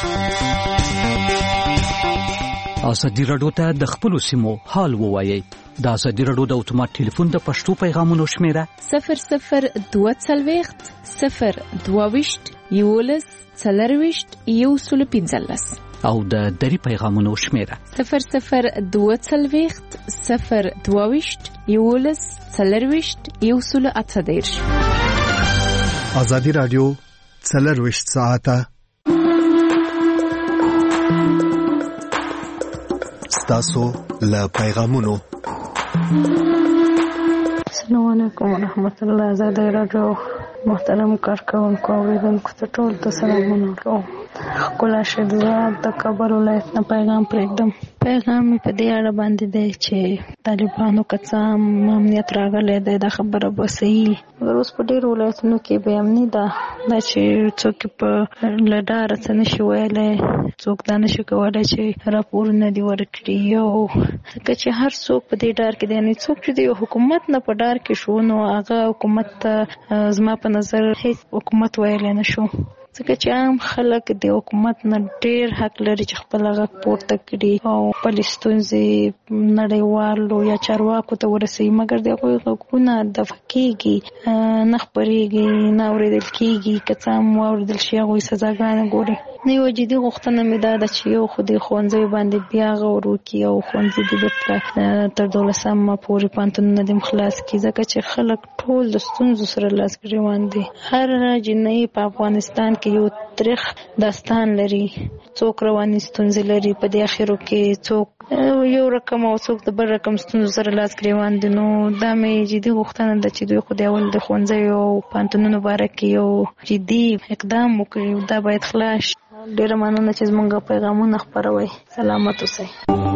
ازادي راډیو ته د خپلو سیمو حال ووایئ. د ازادي راډیو د اتومات ټلیفون د پښتو پیغامونو شمیره صفر صفر دوه څلوېښت صفر دوه ویشت یولس څلرویشت یو سل پنځلس او د دری پیغامونو شمیره صفر صفر دوه څلوېښت صفر دوه ویشت یولس څلرویشت یو سل اته دېرش. ازادي راډیو څلرویشت ساعته ستاسو له پیغامونو. السلام علیکم ورحمت الله. آزادي راډیو محترم کارکونکو اوریدونکو ته ټول ته سلامونه کوم. ښکلا شهزاد د کابل ولایت نه پیغام پرېږدم. پیغام مې په دې اړه باندې دی چې طالبانو که څه هم امنیت راغلی دی دا خبره به صحیح، مګر اوس په ډېرو ولایتونو کې بې امني ده، دا چې څوک په له ډاره څه نشي ویلی، څوک دا نشي کولی چې راپورونه دې ورکړي. او ځکه چې هر څوک په دې ډار کې دی، یعنې څوک چې د یو حکومت نه په ډار کې شو نو هغه حکومت ته زما په نظر هیڅ حکومت ویلی نه شو، ځکه چې عام خلک د حکومت نه ډېر حق لري چې خپل غږ پورته کړي او خپلې ستونزې نړیوالو یا چارواکو ته ورسوي، مګر د هغوی غږونه دفع کېږي، نه خپرېږي، نه اورېدل کېږي. که څه هم واورېدل شي هغوی سزاګانې ګوري. نه یوه جدي غوښتنه مې دا ده چې یو خو دې ښوونځیو باندې بیا غور وکړي او ښوونځي دې بېرته تر دولسمه پورې پوهنتونونه دې خلاص کړي، ځکه چې خلک ټول د ستونزو سره لاس ګرېوان دي. هر جنۍ په افغانستان کې یو تاریخ داستان لري، څوک رواني ستونزې لري، په دې اخرو کې څوک یو رقم او څوک د بل رقم ستونزو سره لاس ګرېوان دي. نو دا مې جدي غوښتنه ده چې دوی خو د اول د ښوونځیو او پوهنتونونو باره کې یو جدي اقدام وکړي، دا باید خلاص. ډېره مننه چې زموږ پیغامونه خپروئ. سلامت اوسئ.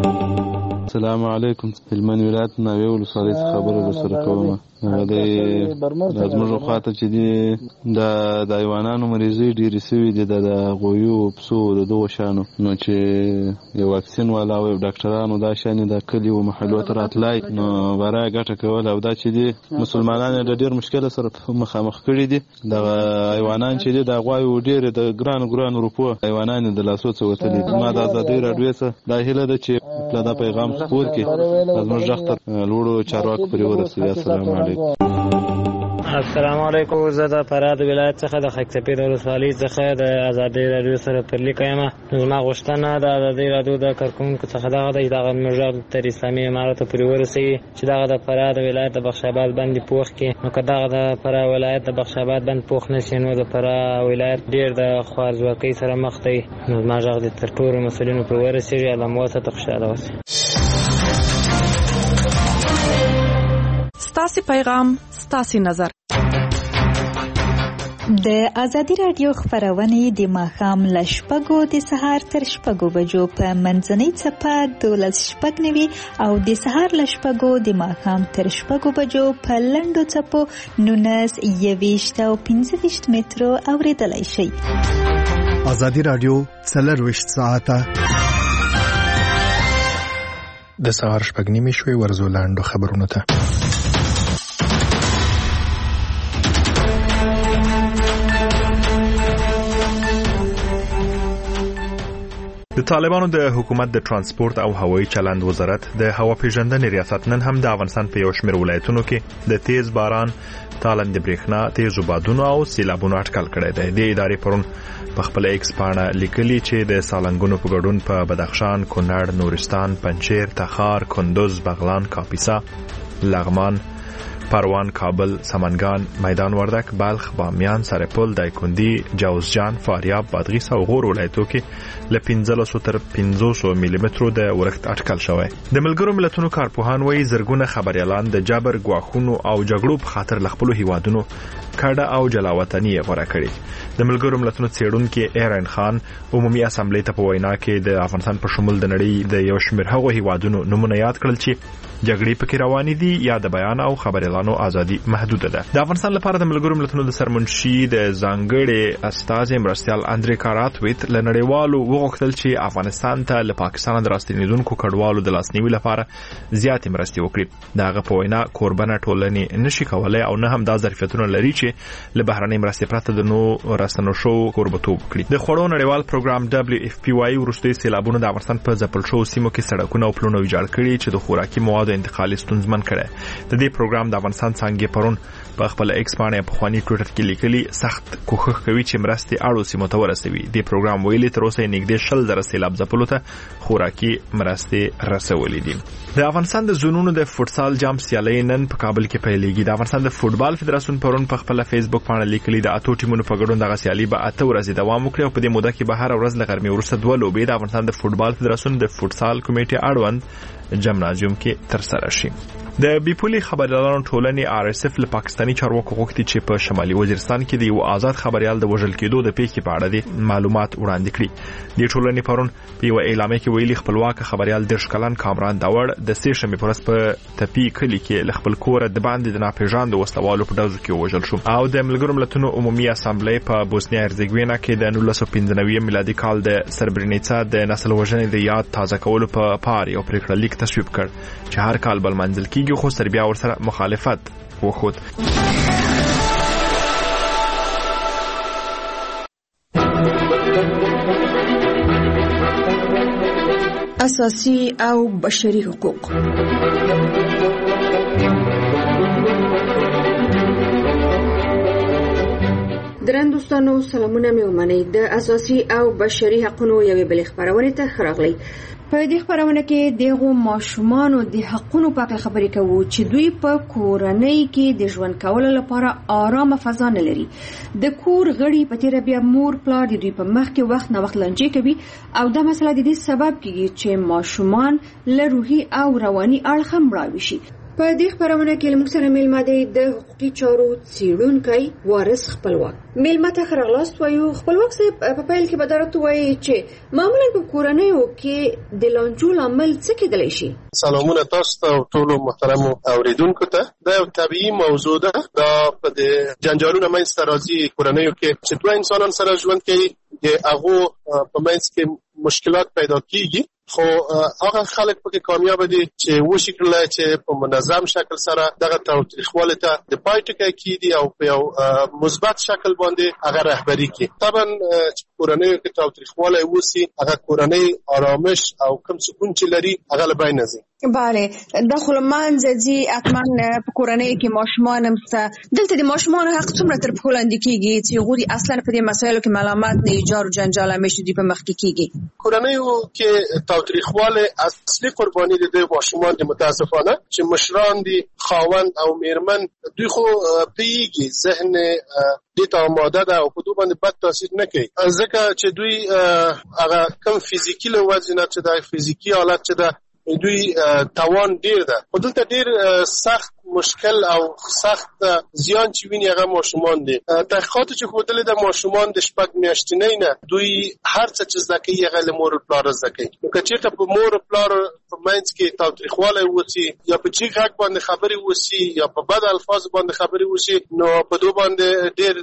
السلام علیکم. هلمند ولایت ناوې ولسوالۍ څخه خبره درسره کوم. هغه د زموږ خواته چې دي د د حیوانانو مریضۍ ډېرې سوي دي، د غویو، پسو، د دغو شیانو، نو چې یو واکسین والا او ډاکټرانو دا شیانې د کلیو محلو ته راتلای نو برای ګټه کول، او دا چې دي مسلمانان د ډېر مشکل سره مخامخ کړي دي. دغه حیوانان چې دي د غوايو ډېرې د ګرانو ګرانو روپو حیوانان د لاسو څخه وتلي. ما د ازادۍ راډیو څخه دا هیله ده چې دا پیغام خپور کړي، زموږ غږ ته لوړو چارواکو پورې ورسوي. السلام علیکم. السلام علیکم. زه د فراه ولایت څخه د خاکسپیر ولسوالۍ څخه د ازادي رادیو سره پرلیک یم. زما غوښتنه د ازادي رادیو د کارکونکو څخه دغه دی دغه موږ تر اسلامي اماراتو پورې ورسوي چې دغه د فراه د ولایت د بخش آباد باندې پوخ کې. نو که دغه د فراه ولایت د بخش آباد باندې پوخ نشي نو د فراه ولایت ډېر د خوارځواکۍ سره مخ دی. نو زما غږ د تر ټولو مسؤلینو پورې ورسېږي. الله مو ورته خوشحاله اوسئ. ستاسې پیغام ستاسې نظر. د ازادي رادیو خبرونه د ماښام له شپږو د سهار تر شپږو بجو په منځنۍ څپه دولس شپږ نوي او د سهار له شپږو د ماښام تر شپږو بجو په لنډو څپو نولس یویشت او پنځه ویشت مترو اورېدلی شئ. ازادي رادیو څلرویشت ساعته د سهار شپږ نیمې شوې. ورځو لاندو خبرونو ته. د طالبانو د حکومت د ترانسپورت او هوایي چلند وزارت د هوا پیژندنې ریاست نن هم د افغانستان په یو شمېر ولایتونو کې د تیز باران، تالند برېښنا، تیزو بادونو او سیلابونو اټکل کړی دی. د ادارې پرون په خپل ایکس پاڼه لیکلي چې د سالنګونو په ګډون په بدخشان، کونړ، نورستان، پنجشیر، تخار، کندوز، بغلان، کاپیسا، لغمان، پروان، کابل، سمنگان، میدان وردک، بلخ، بامیان، سرپل، دایکندی، جوزجان، فاریاب، بادغیس او غور ولایتونو کې له پنځلسو تر پنځوسو ملي مترو د اورښت اټکل شوی. د ملګرو ملتونو کارپوهان وایي زرګونه خبريالان د جبر، ګواښونو او جګړو په خاطر له خپلو هیوادونو کډه او جلاوطني غوړه کړي. د ملګرو ملتونو څېړونکي ایران خان عمومي اسامبلې ته په وینا کې د افغانستان په شمول د نړۍ د یو شمېر هغو هیوادونو نمونه یاد کړل چې جګړې پکې روانې دي یا د بیان او خبريالانو ازادي محدوده ده. د افغانستان لپاره د ملګرو ملتونو د سرمنشي د ځانګړي استازي مرستيال اندري کاراتویت له نړیوالو وغوښتل چې افغانستان ته له پاکستان د راستنیدونکو کډوالو د لاسنیوي لپاره زیاتې مرستې وکړي. دغه په وینا کوربنه ټولنې نشي کولای او نه هم دا ظرفیتونه لري چې له بهرنۍ مرستې پرته د نو راستنو شو کوربتوب وکړي. د خوړو نړیوال پروګرام دبليو اف پی وايي وروستي سیلابونو د افغانستان په ځپل شوو سیمو کې سړکونه او پلونه ویجاړ کړي چې د خوراکي موادو انتقال ستونزمن کړي. د دې پروګرام د افغانستان څنګه پرون په خپل ایکس باندې په خواني ټوئیټر کې لیکلي سخت کوښښ کوي چې مرستې اړو سیمو ته ورسوي. د پروګرام ویلي تر اوسه نږدې شل زره سیلاب ځپلو ته خوراکي مرستې رسولې دي. د افغانستان د زونونو د فوتسال جام سیالۍ نن په کابل کې پیلېږي. د افغانستان د فوتبال فدراسیون پرون په خپل فیسبوک باندې لیکلي د اتو ټیمونو په ګډون دغه سیالي به اته ورځې دوام وکړي او په دې موده کې به هر ورځ له غرمې وروسته دوه لوبې د افغانستان د فوتبال فدراسیون د فوتسال کمیټې اړوند جمنازیوم کې ترسره شي. د بیپولي خبريالانو ټولنې آر اس اف له پاکستاني چارواکو غوښتي چې په شمالي وزیرستان کې د یو آزاد خبريال د وژل کېدو د پیښې په اړه د معلومات وړاندې کړي. د ټولنې پرون په یو اعلامیه کې ویلي خپلواک خبريال د شکلان کامران داوړ د سې شنبې پر ورځ په تپی کلی کې له خپل کور د باندې د ناپېژاندو وسلوالو په ډزو کې وژل شو. او د ملګرو ملتونو عمومي اسامبلې په بوسنیا هرزګوینا کې د نولس پنځه نوي میلادي کال د سربرینیڅا د نسل وژنې د یاد تازه کولو په پار یو پریکړه لیک تصویب کړ چې هر کال بل منځل کېږي خو سربیا ورسره مخالفت وخود. اساسي او بشري حقوق. درنو دوستانو سلامونه مې ومنئ. د اساسي او بشري حقوقو یوې بلې خبرونه ته خراغلی. په دې خبرونه کې دغه ماشومان د حقونو په اړه خبرې کوو چې دوی په کورنۍ کې د ژوند کولو لپاره آرامه فضا نه لري. د کور غړي په تیر بیا مور پلار د دوی په مخ کې وخت نه وخت لنجې کوي او دا مسله د دې سبب کیږي چې ماشومان له روحي او رواني اړخ مړاوي شي. په دې خبرونه کې موږ سره میلمه دی د حقوقي چارو څېړونکی وارث خپلواک. میلمه ته ښه راغلاست وایو. خپلواک صاحب په پیل کې به درته وایي چې معمولا په کورنیو کې د لانجو لامل څه کېدلی شي؟ سلامونه تاسو ته ټولو محترمو اوریدونکو ته. دا یو طبیعي موضوع ده. دا په د جنجالونو منځته راځي کورنیو کې چې دوه انسانان سره ژوند کوي د هغو په منځ کې مشکلات پیدا کیږي. خو هغه خلک پکې کامیاب دي چې وشي کړل چې په منظم شکل سره دغه تاریخواله ته د پای ټکی کیدي او په یو مثبت شکل باندې هغه رهبری کوي. طبعا کورنۍ کې تاوتریخوالی وسی هغه کورنۍ آرامش او کم سکون چې لري هغه له بینه ځي. بله د خلمانځ ځي اتمن په کورنۍ کې ماشومان هم شته. دلته د ماشومان حق څومره تر پښو لاندې کیږي چې غوړي اصلا په دې مسایلو کې معلومات نه ایجار او جنجال همیشه دی په مخ کې کیږي؟ کورنۍ کې تاوتریخوالی اصلي قرباني د دې ماشومان د متاسفانه چې مشران دي خاوند او میرمن دوی خو پیږي ذهن دې ته آماده ده او په دوی باندې بد تاثیر نه کوي ځکه چې دوی هغه کم فزیکي له وجې نه چې د فزیکي حالت چې ده دوی توان ډیر ده خو دلته ډیر سخت مشکل او سخت زیان چې ویني هغه ماشومان دي. تحقیقات چې ښودلې ده ماشومان د شپږ میاشتنۍ نه دوی هر څه چې زده کوي هغه له مور او پلار زده کوي. نو که چېرته په مور او پلار په منځ کې تاوتریخوالی وسي یا په جیغ غږ باندې خبرې وسي یا په بد الفاظ باندې خبرې وسي نو په دوی باندې ډیر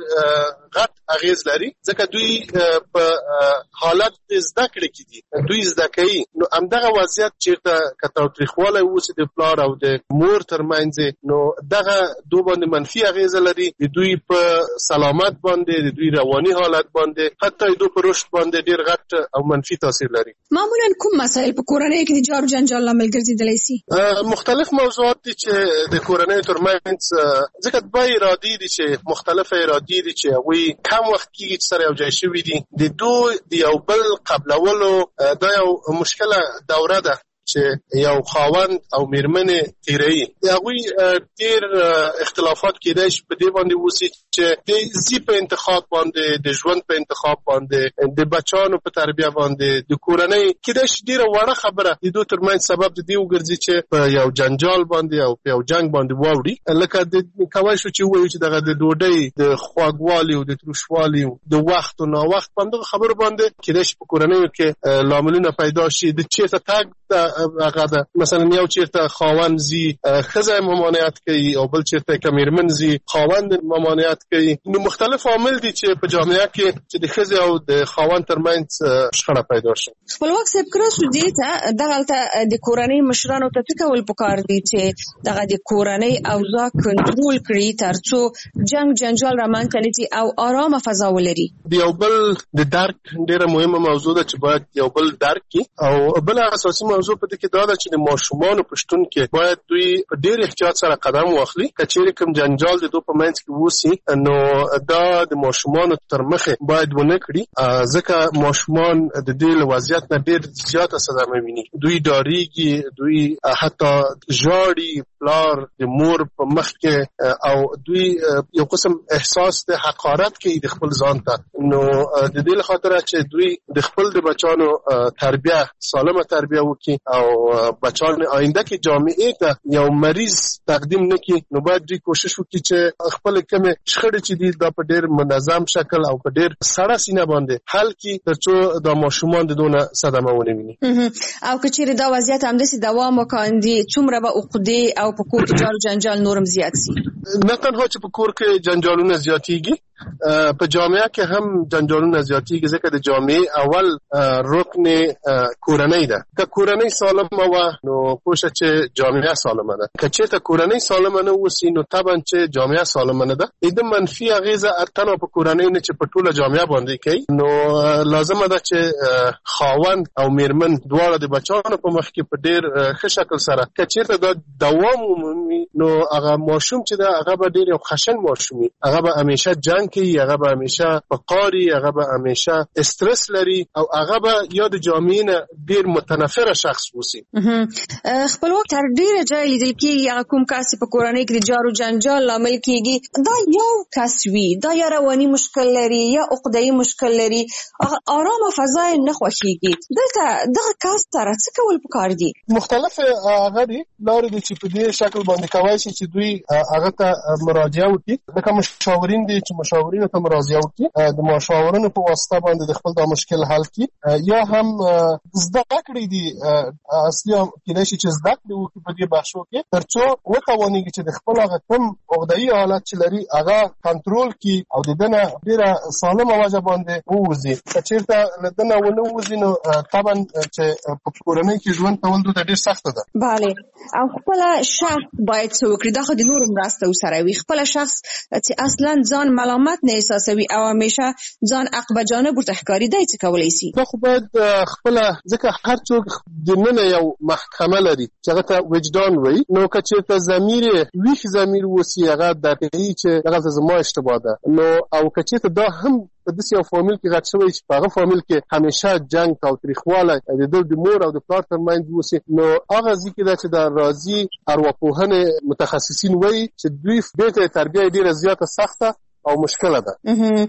غټ اغیز لري ځکه دوی په حالت زده کړې کې دي دوی زده کوي. نو همدغه وضعیت چېرته که تاوتریخوالی وسي د پلار او د مور ترمنځ نو دغه دوی باندې منفي اغیزه لري د دوی په سلامت باندې د دوی رواني حالت باندې حتی دوی په رشد باندې ډیر غټ او منفي تاثیر لري. معمولا کوم مسایل په کورنۍ کې د جار و جنجال لامل ګرځېدلی سي؟ مختلف موضوعات دي چې د کورنۍ ترمنځ ځکه دوه ارادې دي چې مختلف ارادې دي چې هغوی کم وخت کېږي چې سره یو ځای شوي دي د دوی د یو بل قبلولو دا یو مشکله دوره ده چې یو خاوند او میرمنې تیروي. د هغوی ډېر اختلافات کېدای شي په دې باندې وسي چې د زی په انتخاب باندې د ژوند په انتخاب باندې د بچانو په تربیه باندې د کورنۍ کېدای شي ډېره وړه خبره د دوی ترمنځ سبب د دې وګرځي چې په یو جنجال باندې او په یو جنګ باندې واوړي. لکه د کولی شو چې ووایو چې دغه د ډوډۍ د خواږوالي او د تروشوالي د وخت او ناوخت په همدغه خبرو باندې کېدای شي په کورنیو کې لاملونه پیدا شي. د چېرته تګ هغه ده مثلا یو چیرته خاوند زی ښځه ممانعت کوي او بل چیرته که میرمن زی خاوند ممانعت کوي. نو مختلف عوامل دي چې په جامعه کې چې د ښځې او د خاوند ترمنځ شخړه پیدا شي. خپلواک صاحب کراسو دې ته دغلته د کورنۍ مشرانو ته څه کول پکار دي چې دغه د کورنۍ اوضاع کنټرول کړي ترڅو جنګ جنجال رامنځته نه شي او آرامه فضا ولري؟ د یو بل د درک ډېره مهمه موضوع ده چې باید یو بل درک کړي او بل اساسي موضوع په دې کې دا ده چې د ماشومانو په شتون کې باید دوی په ډېر احتیاط سره قدم واخلي. که چېرې کوم جنجال د دوی په منځ کې وسي نو دا د ماشومانو تر مخې باید ونه کړي ځکه ماشومان د دې له وضعیت نه ډېر زیاته صدمه ویني. دوی ډارېږي دوی حتی ژاړي پلار د مور په مخ کې او دوی یو قسم احساس د حقارت کوي د خپل ځان ته. نو د دې له خاطره چې دوی د خپل د بچانو تربیه سالمه تربیه وکړي او بچان آینده کې جامعه ته یو مریض تقدیم نکړي نو باید دوی کوشش وکړي چې خپل کومه شخړې چې دي دا په ډېر منظم شکل او په ډېر سړه سینه باندې حل کړي ترڅو د ماشومان د دونه صدمه ونه ویني. او که چیرې دا وضعیت همداسې دوام وکړي څومره به عقدې او په کور کې جار و جنجال نورم زیات شي؟ نه تنها چې په کور کې جنجالونه زیاتېږي په جامعه کې هم جنجالونه زیاتېږي ځکه د جامعې اول رکن کورنۍ ده. که کورنۍ سالمه وه نو پوه شه چې جامعه سالمه ده. که چېرته کورنۍ سالمه نه اوسي نو طبعا چې جامعه سالمه نه ده. د منفي اغیزه تنها په کورنۍ نه چې په ټوله جامعه باندې کوي. نو لازمه ده چې خاوند او میرمن دواړه د بچانو په مخ کې په ډېر ښه شکل سره که چېرته دا دوام ومومي نو هغه ماشوم چې ده هغه به ډېر یو خشن ماشوم وي. هغه به همیشه جنګ کوي هغه به همیشه په قاري هغه به همیشه استرس لري او هغه به یا د جامعې نه ډېر متنفره شخص وسی. خپلواک تر ډېره ځای لیدل کېږي هغه کوم کس په کورنۍ کې د جار و جنجال لامل کېږي دا یو کس وي دا یا رواني مشکل لري یا عقده‌ایي مشکل لري آرامه فضا یې نه خوښېږي. دلته دغه کس سره څه کول پکار دي؟ مختلف هغه دي لارې دي چې په دې شکل باندې کولی شي چې دوی هغه ته مراجعه وکړي. لکه مشاورین دي چې مشاورینو ته مراجعه وکړي د مشاورینو په واسطه باندې د خپل دا مشکل حل کړي. یا هم زده کړې دي اصلي کېدای شي چې زده کړې وکړي په دې بخشو کې تر څو وتوانېږي چې د خپل هغه کوم عقده‌يي حالت چې لري هغه کنټرول کړي او د دنه ډېره سالمه وجه باندې ووځي. که چېرته له دنه ونه ووځي نو طبعا چې په کورنۍ کې ژوند کول دوی ته ډېر سخته ده. بله او خپل شخص باید څه وکړي دا خو د نورو مرسته وسره وي. خپل شخص چې اصلا ځان ملامت نه احساسوي او همیشه ځان عقب جانب ورته ښکاري دی څه کولی شي؟ دا خو باید خپل ځکه هر څوک د نن یو محکمه لري چې هغه ته وجدان وایي. نو که چېرته ضمیر ویښ ضمیر وسي هغه درک کوي چې هغه زما اشتباه ده. نو او که چېرته دا هم په داسې یو فامیل کې غټ شوی چې په هغه فامیل کې همیشه جنګ او تریخوالی د دوی د مور او د پلار ترمنځ وسي نو هغه ځای کې ده چې د راځي ارواپوهنې متخصصین وایي چې دوی دې تربیه ډېره زیاته سخته او مشکله ده.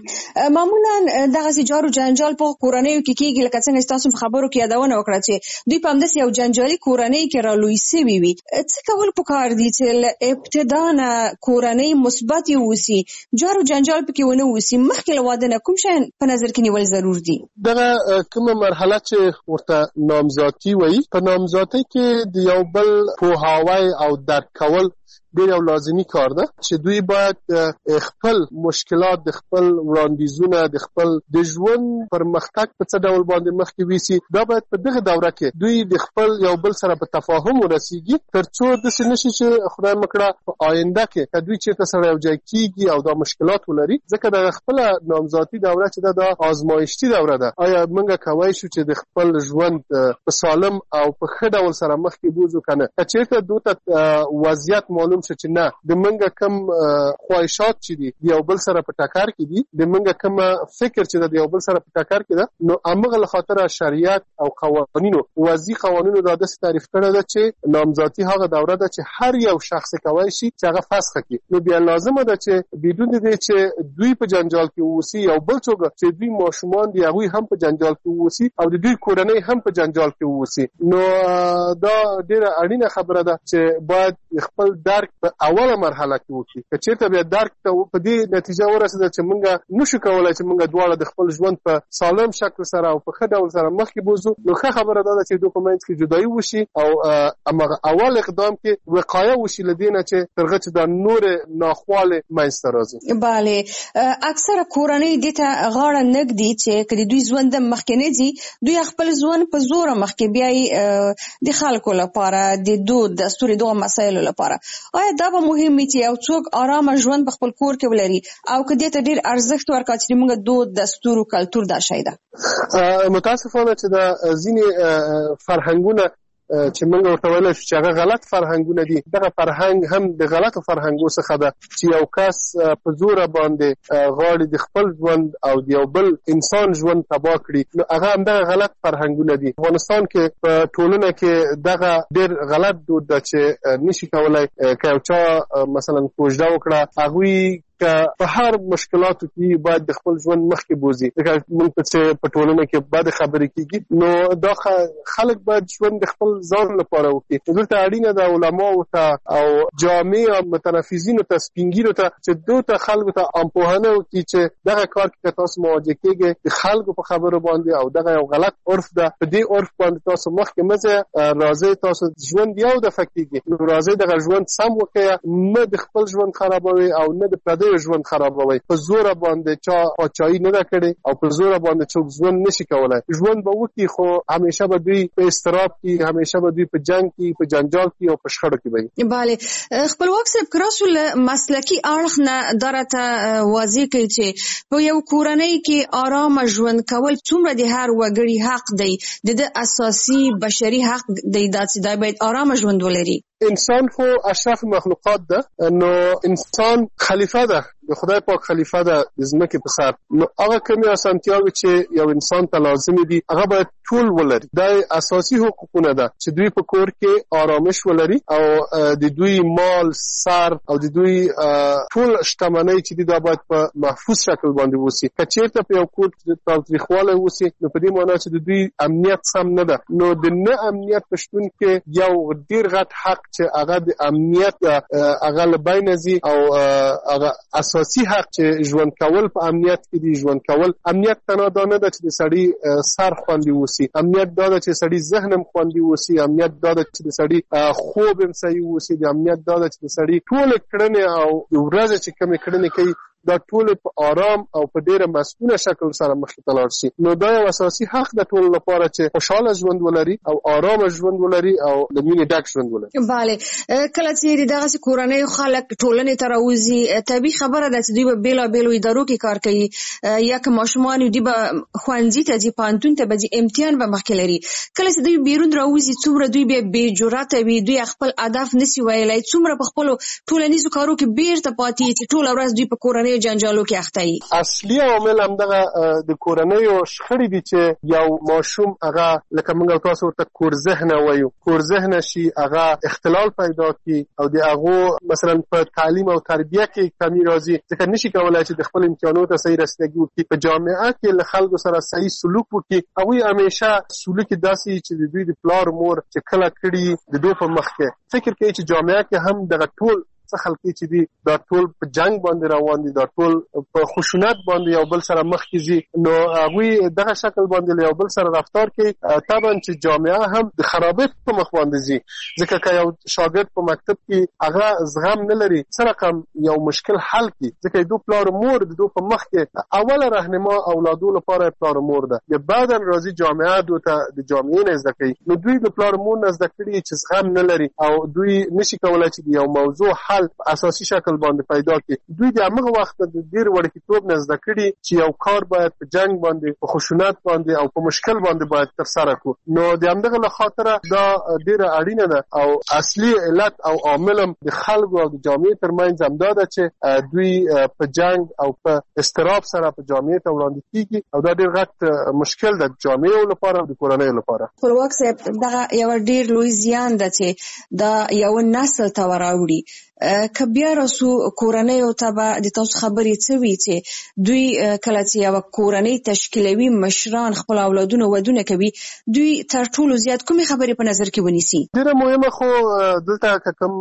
معمولا دغه سي جارو جنجال په کورنیو کې کېږي لکه څنګه تاسو په خبرو کې یادونه وکړه چې دوی په همداسې یو جنجالي کورنۍ کې رالوی سوي وي. څه کول پکار دي چې ابتدا نه کورنۍ مثبت اوسي جارو جنجال پکې ونه اوسي مخکې له واده نه کوم شی په نظر کې نیول ضرور دي؟ دغه کومه مرحله چې ورته نامزادي وایي په نامزادۍ کې د یو بل پوهاوی او درک کول ډېر یو لازمي کار ده چې دوی باید خپل مشکلات د خپل وړاندیزونه د خپل د ژوند پرمختګ په څه ډول باندې مخکې ویسي. دا باید په دغه دوره کې دوی د خپل یو بل سره په تفاهم ورسیږي تر څو داسې نشي چې خدای مکړه په آینده کې که دوی چېرته سره یو ځای کېږي او دا مشکلات ولري ځکه د خپله نامزادي دوره چې ده دا آزمایښتي دوره ده. آیا موږ کولی شو چې د خپل ژوند په سالم او په ښه ډول سره مخکې بوځو که نه؟ که چېرته دوی ته وضعیت معلوم شو چې نه د منګه کم خواهشات چې دي د یو بل سره په ټکر کې دي د منګه کم فکر چې د یو بل سره په ټکر کې ده نو امغه له خاطر شریعت او قوانینو وضعي قوانینو دا د تعریف کړه ده چې نامزادي هغه دوره ده چې هر یو شخص کوي شي چې هغه فسخ کړي. نو بیا لازمه ده چې بدون دې چې دوی په جنجال کې ووسی او بل څوک چې دوی ماشومان دی هغه هم په جنجال کې ووسی او د دوی کورنۍ هم په جنجال کې ووسی. نو دا ډیره اړینه خبره ده چې باید خپل درک په اوله مرحله کې وکړي. که چېرته بیا درک ته په دې نتیجه ورسېده چې موږ نشو کولی چې موږ دواړه د خپل ژوند په سالم شکل سره او په ښه ډول سره مخکې بوځو نو ښه خبره دا ده چې دوی په منځ کې جدایي وشي او هماغه اول اقدام کې وقایه وشي له دې نه چې تر هغه چې دا نورې ناخوالې منځته راځي. بله اکثره کورنۍ دې ته غاړه نه ږدي چې که د دوی ژوند مخکې نه ځي دوی خپل ژوند په زوره مخکې بیایي د خلکو لپاره د دود دستور دغه مسایلو لپاره. آیا دا به مهم وي چې یو څوک آرامه ژوند په خپل کور کې ولري او که دې ته ډېر ارزښت ورکړه چې موږ دود دستور او کلتور دا شی ده؟ متاسفانه چې دا ځینې فرهنګونه چې موږ ورته ویلی شو چې هغه غلط فرهنګونه دي دغه فرهنګ هم د غلطو فرهنګو څخه ده چې یو کس په زوره باندې غواړي د خپل ژوند او د یو بل انسان ژوند تباه کړي نو هغه هم دغه غلط فرهنګونه دي. افغانستان کې په ټولنه کې دغه ډېر غلط دود ده چې نشي کولی که یو چا مثلا کوژده وکړه هغوی که په هر مشکلاتو کې باید د خپل ژوند مخکې بوځي. ځکه موږ چې په ټولنه کې بد خبرې کېږي نو دا خلک باید ژوند د خپل ځان لپاره وکړي. دلته اړینه ده علماو ته او جامع متنفذینو ته سپینګیرو ته چې دوی ته خلکو ته امپوهنه وکړي چې دغه کار کې تاسو مواجه کېږئ د خلکو په خبرو باندې او دغه یو غلط عرف ده په دې عرف باندې تاسو مخکې مه ځئ راځئ تاسو ژوند یو دفعه کېږي نو راځئ دغه ژوند سم وکړئ نه د خپل ژوند خرابوئ او نه د پردیو ژوند خرابوي. په زوره باندې چا پاچاهي نه ده کړې او په زوره باندې څوک ژوند نشي کولای. ژوند به وکړي خو همیشه به دوی په اضطراب کې همیشه به دوی په جنګ کې په جنجال کې او په شخړو کې وي. بله خپلواک صاحب کراسو له مسلکي اړخ نه درته واضح کوي چې په یو کورنۍ کې آرامه ژوند کول څومره د هر وګړي حق دی د اساسي بشري حق دی دا چې دا باید آرامه ژوند ولري. انسان خو اشرف مخلوقات ده نو انسان خلیفه ده د خدای پاک خلیفه ده د ځمکې په سر نو هغه کومې اسانتیاوې چې یو انسان ته لازمي دي هغه باید ټول ولري. دا اساسي حقوقونه ده چې دوی په کور کې آرامش ولري او د دوی مال سر او د دوی ټول شتمنۍ چې دي دا باید په محفوظ شکل باندې وسی. که چېرته په یو کور کې تاوتریخوالی وسی نو په دې معنا چې د دوی امنیت سم نه ده نو د نه امنیت په شتون کې یو ډېر غټ حق چې هغه د امنیت هغه له بینه ځي او هغه اساسي اساسي حق چې ژوند کول په امنیت کې دی. ژوند کول امنیت تنها دا نه ده چې د سړي سر خوندي وسی، امنیت دا ده چې سړي ذهن هم خوندي وسی، امنیت دا ده چې د سړي خوب هم صحیح وسی، د امنیت دا ده چې د سړي ټول کړنې او ورځ چې کومې کړنې کوي دا ټول په آرام او په ډیره مسؤله شکل سره مخې ته لاړ شي. نو دا یو اساسي حق د ټول لپاره چې خوشاله ژوند ولري او آرام ژوند ولري او د مینې ډک ژوند ولري. bale کله چې دغه کورنۍ خلک ټولنې ته راوځي طبيعي خبره ده چې دوی په بیلا بیلو ادارو کې کار کوي یا که ماشومان دوی به خوانځي ته ځي پانتون ته به امتحان به مخکې لري. کله چې دوی بیرون راوځي څومره دوی به بې جرأته وي، دوی خپل هدف نسی ویلای، څومره په خپل ټولنیزو کارو کې بیرته پاتې چې ټول ورځ دوی په کورنۍ جنجالو کې اخته وي. اصلي عامل هم دغه د کورنۍ او شخړې دي چې یو ماشوم هغه لکه موږ تاسو ورته کور ذهن وایو، کور ذهن شي هغه اختلال پیدا کی او د هغه مثلا په تعلیم او تربیه کې کمی راځي، ځکه نشي کولای چې د خپل امکاناتو صحیح رسیدګي وکړي، په جامعه کې له خلکو سره صحیح سلوک وکړي. هغه همیشه سلوک داسي چې د دوی د پلار مور چې کله کړي د دوی په مخ کې فکر کوي چې جامعه کې هم دغه ټول څه خلک چې دي دا ټول په جنگ باندې روان دي، دا ټول په خشونت باندې یو بل سره مخ کیږي. نو هغه دغه شکل باندې یو بل سره رفتار کوي، طبعا چې جامعه هم د خرابېت په مخ باندې ځي، ځکه که یو شاګرد په مکتب کې هغه زغم نه لري سره کم یو مشکل حل کی، ځکه دوی پلار مور د دوی په مخ کې اوله راهنما اولادو لپاره پلار مور ده، د بعدن راځي جامعه دوی ته د جامعې نه زده کوي. نو دوی د پلار مور نه زده کړي چې زغم نه لري او دوی نشي کولای چې یو موضوع حل اساسي شکل باندې پیدا کړي. دوی د هغه وخت د ډیر وړکتوب نه زده کړي چې یو کار باید په جنگ باندې، په خشونت باندې او په مشکل باندې باید تر سره کړو. نو د همدغه له خاطره دا ډیره اړینه ده او اصلي علت او عامل د خلکو او د جامعې ترمنځ همدا ده چې دوی په جنگ او په استراب سره په جامعې ته وړاندې کیږي او دا ډیر غټ مشکل ده د جامعې لپاره او د کورنۍ لپاره. په واقع صاحب دا یو ډیر لوی زیان ده چې دا یو نسل ته وراوړي. که بیا راسو کورنۍ او تبع د تاسو خبرې څه وی چې دوی کله چې یو کورنۍ تشکیلوي مشران خپل اولادونه ودونه کوي، دوی تر ټولو زیات کومې خبرې په نظر کې ونیسي؟ ډیره مهمه خو دلته کوم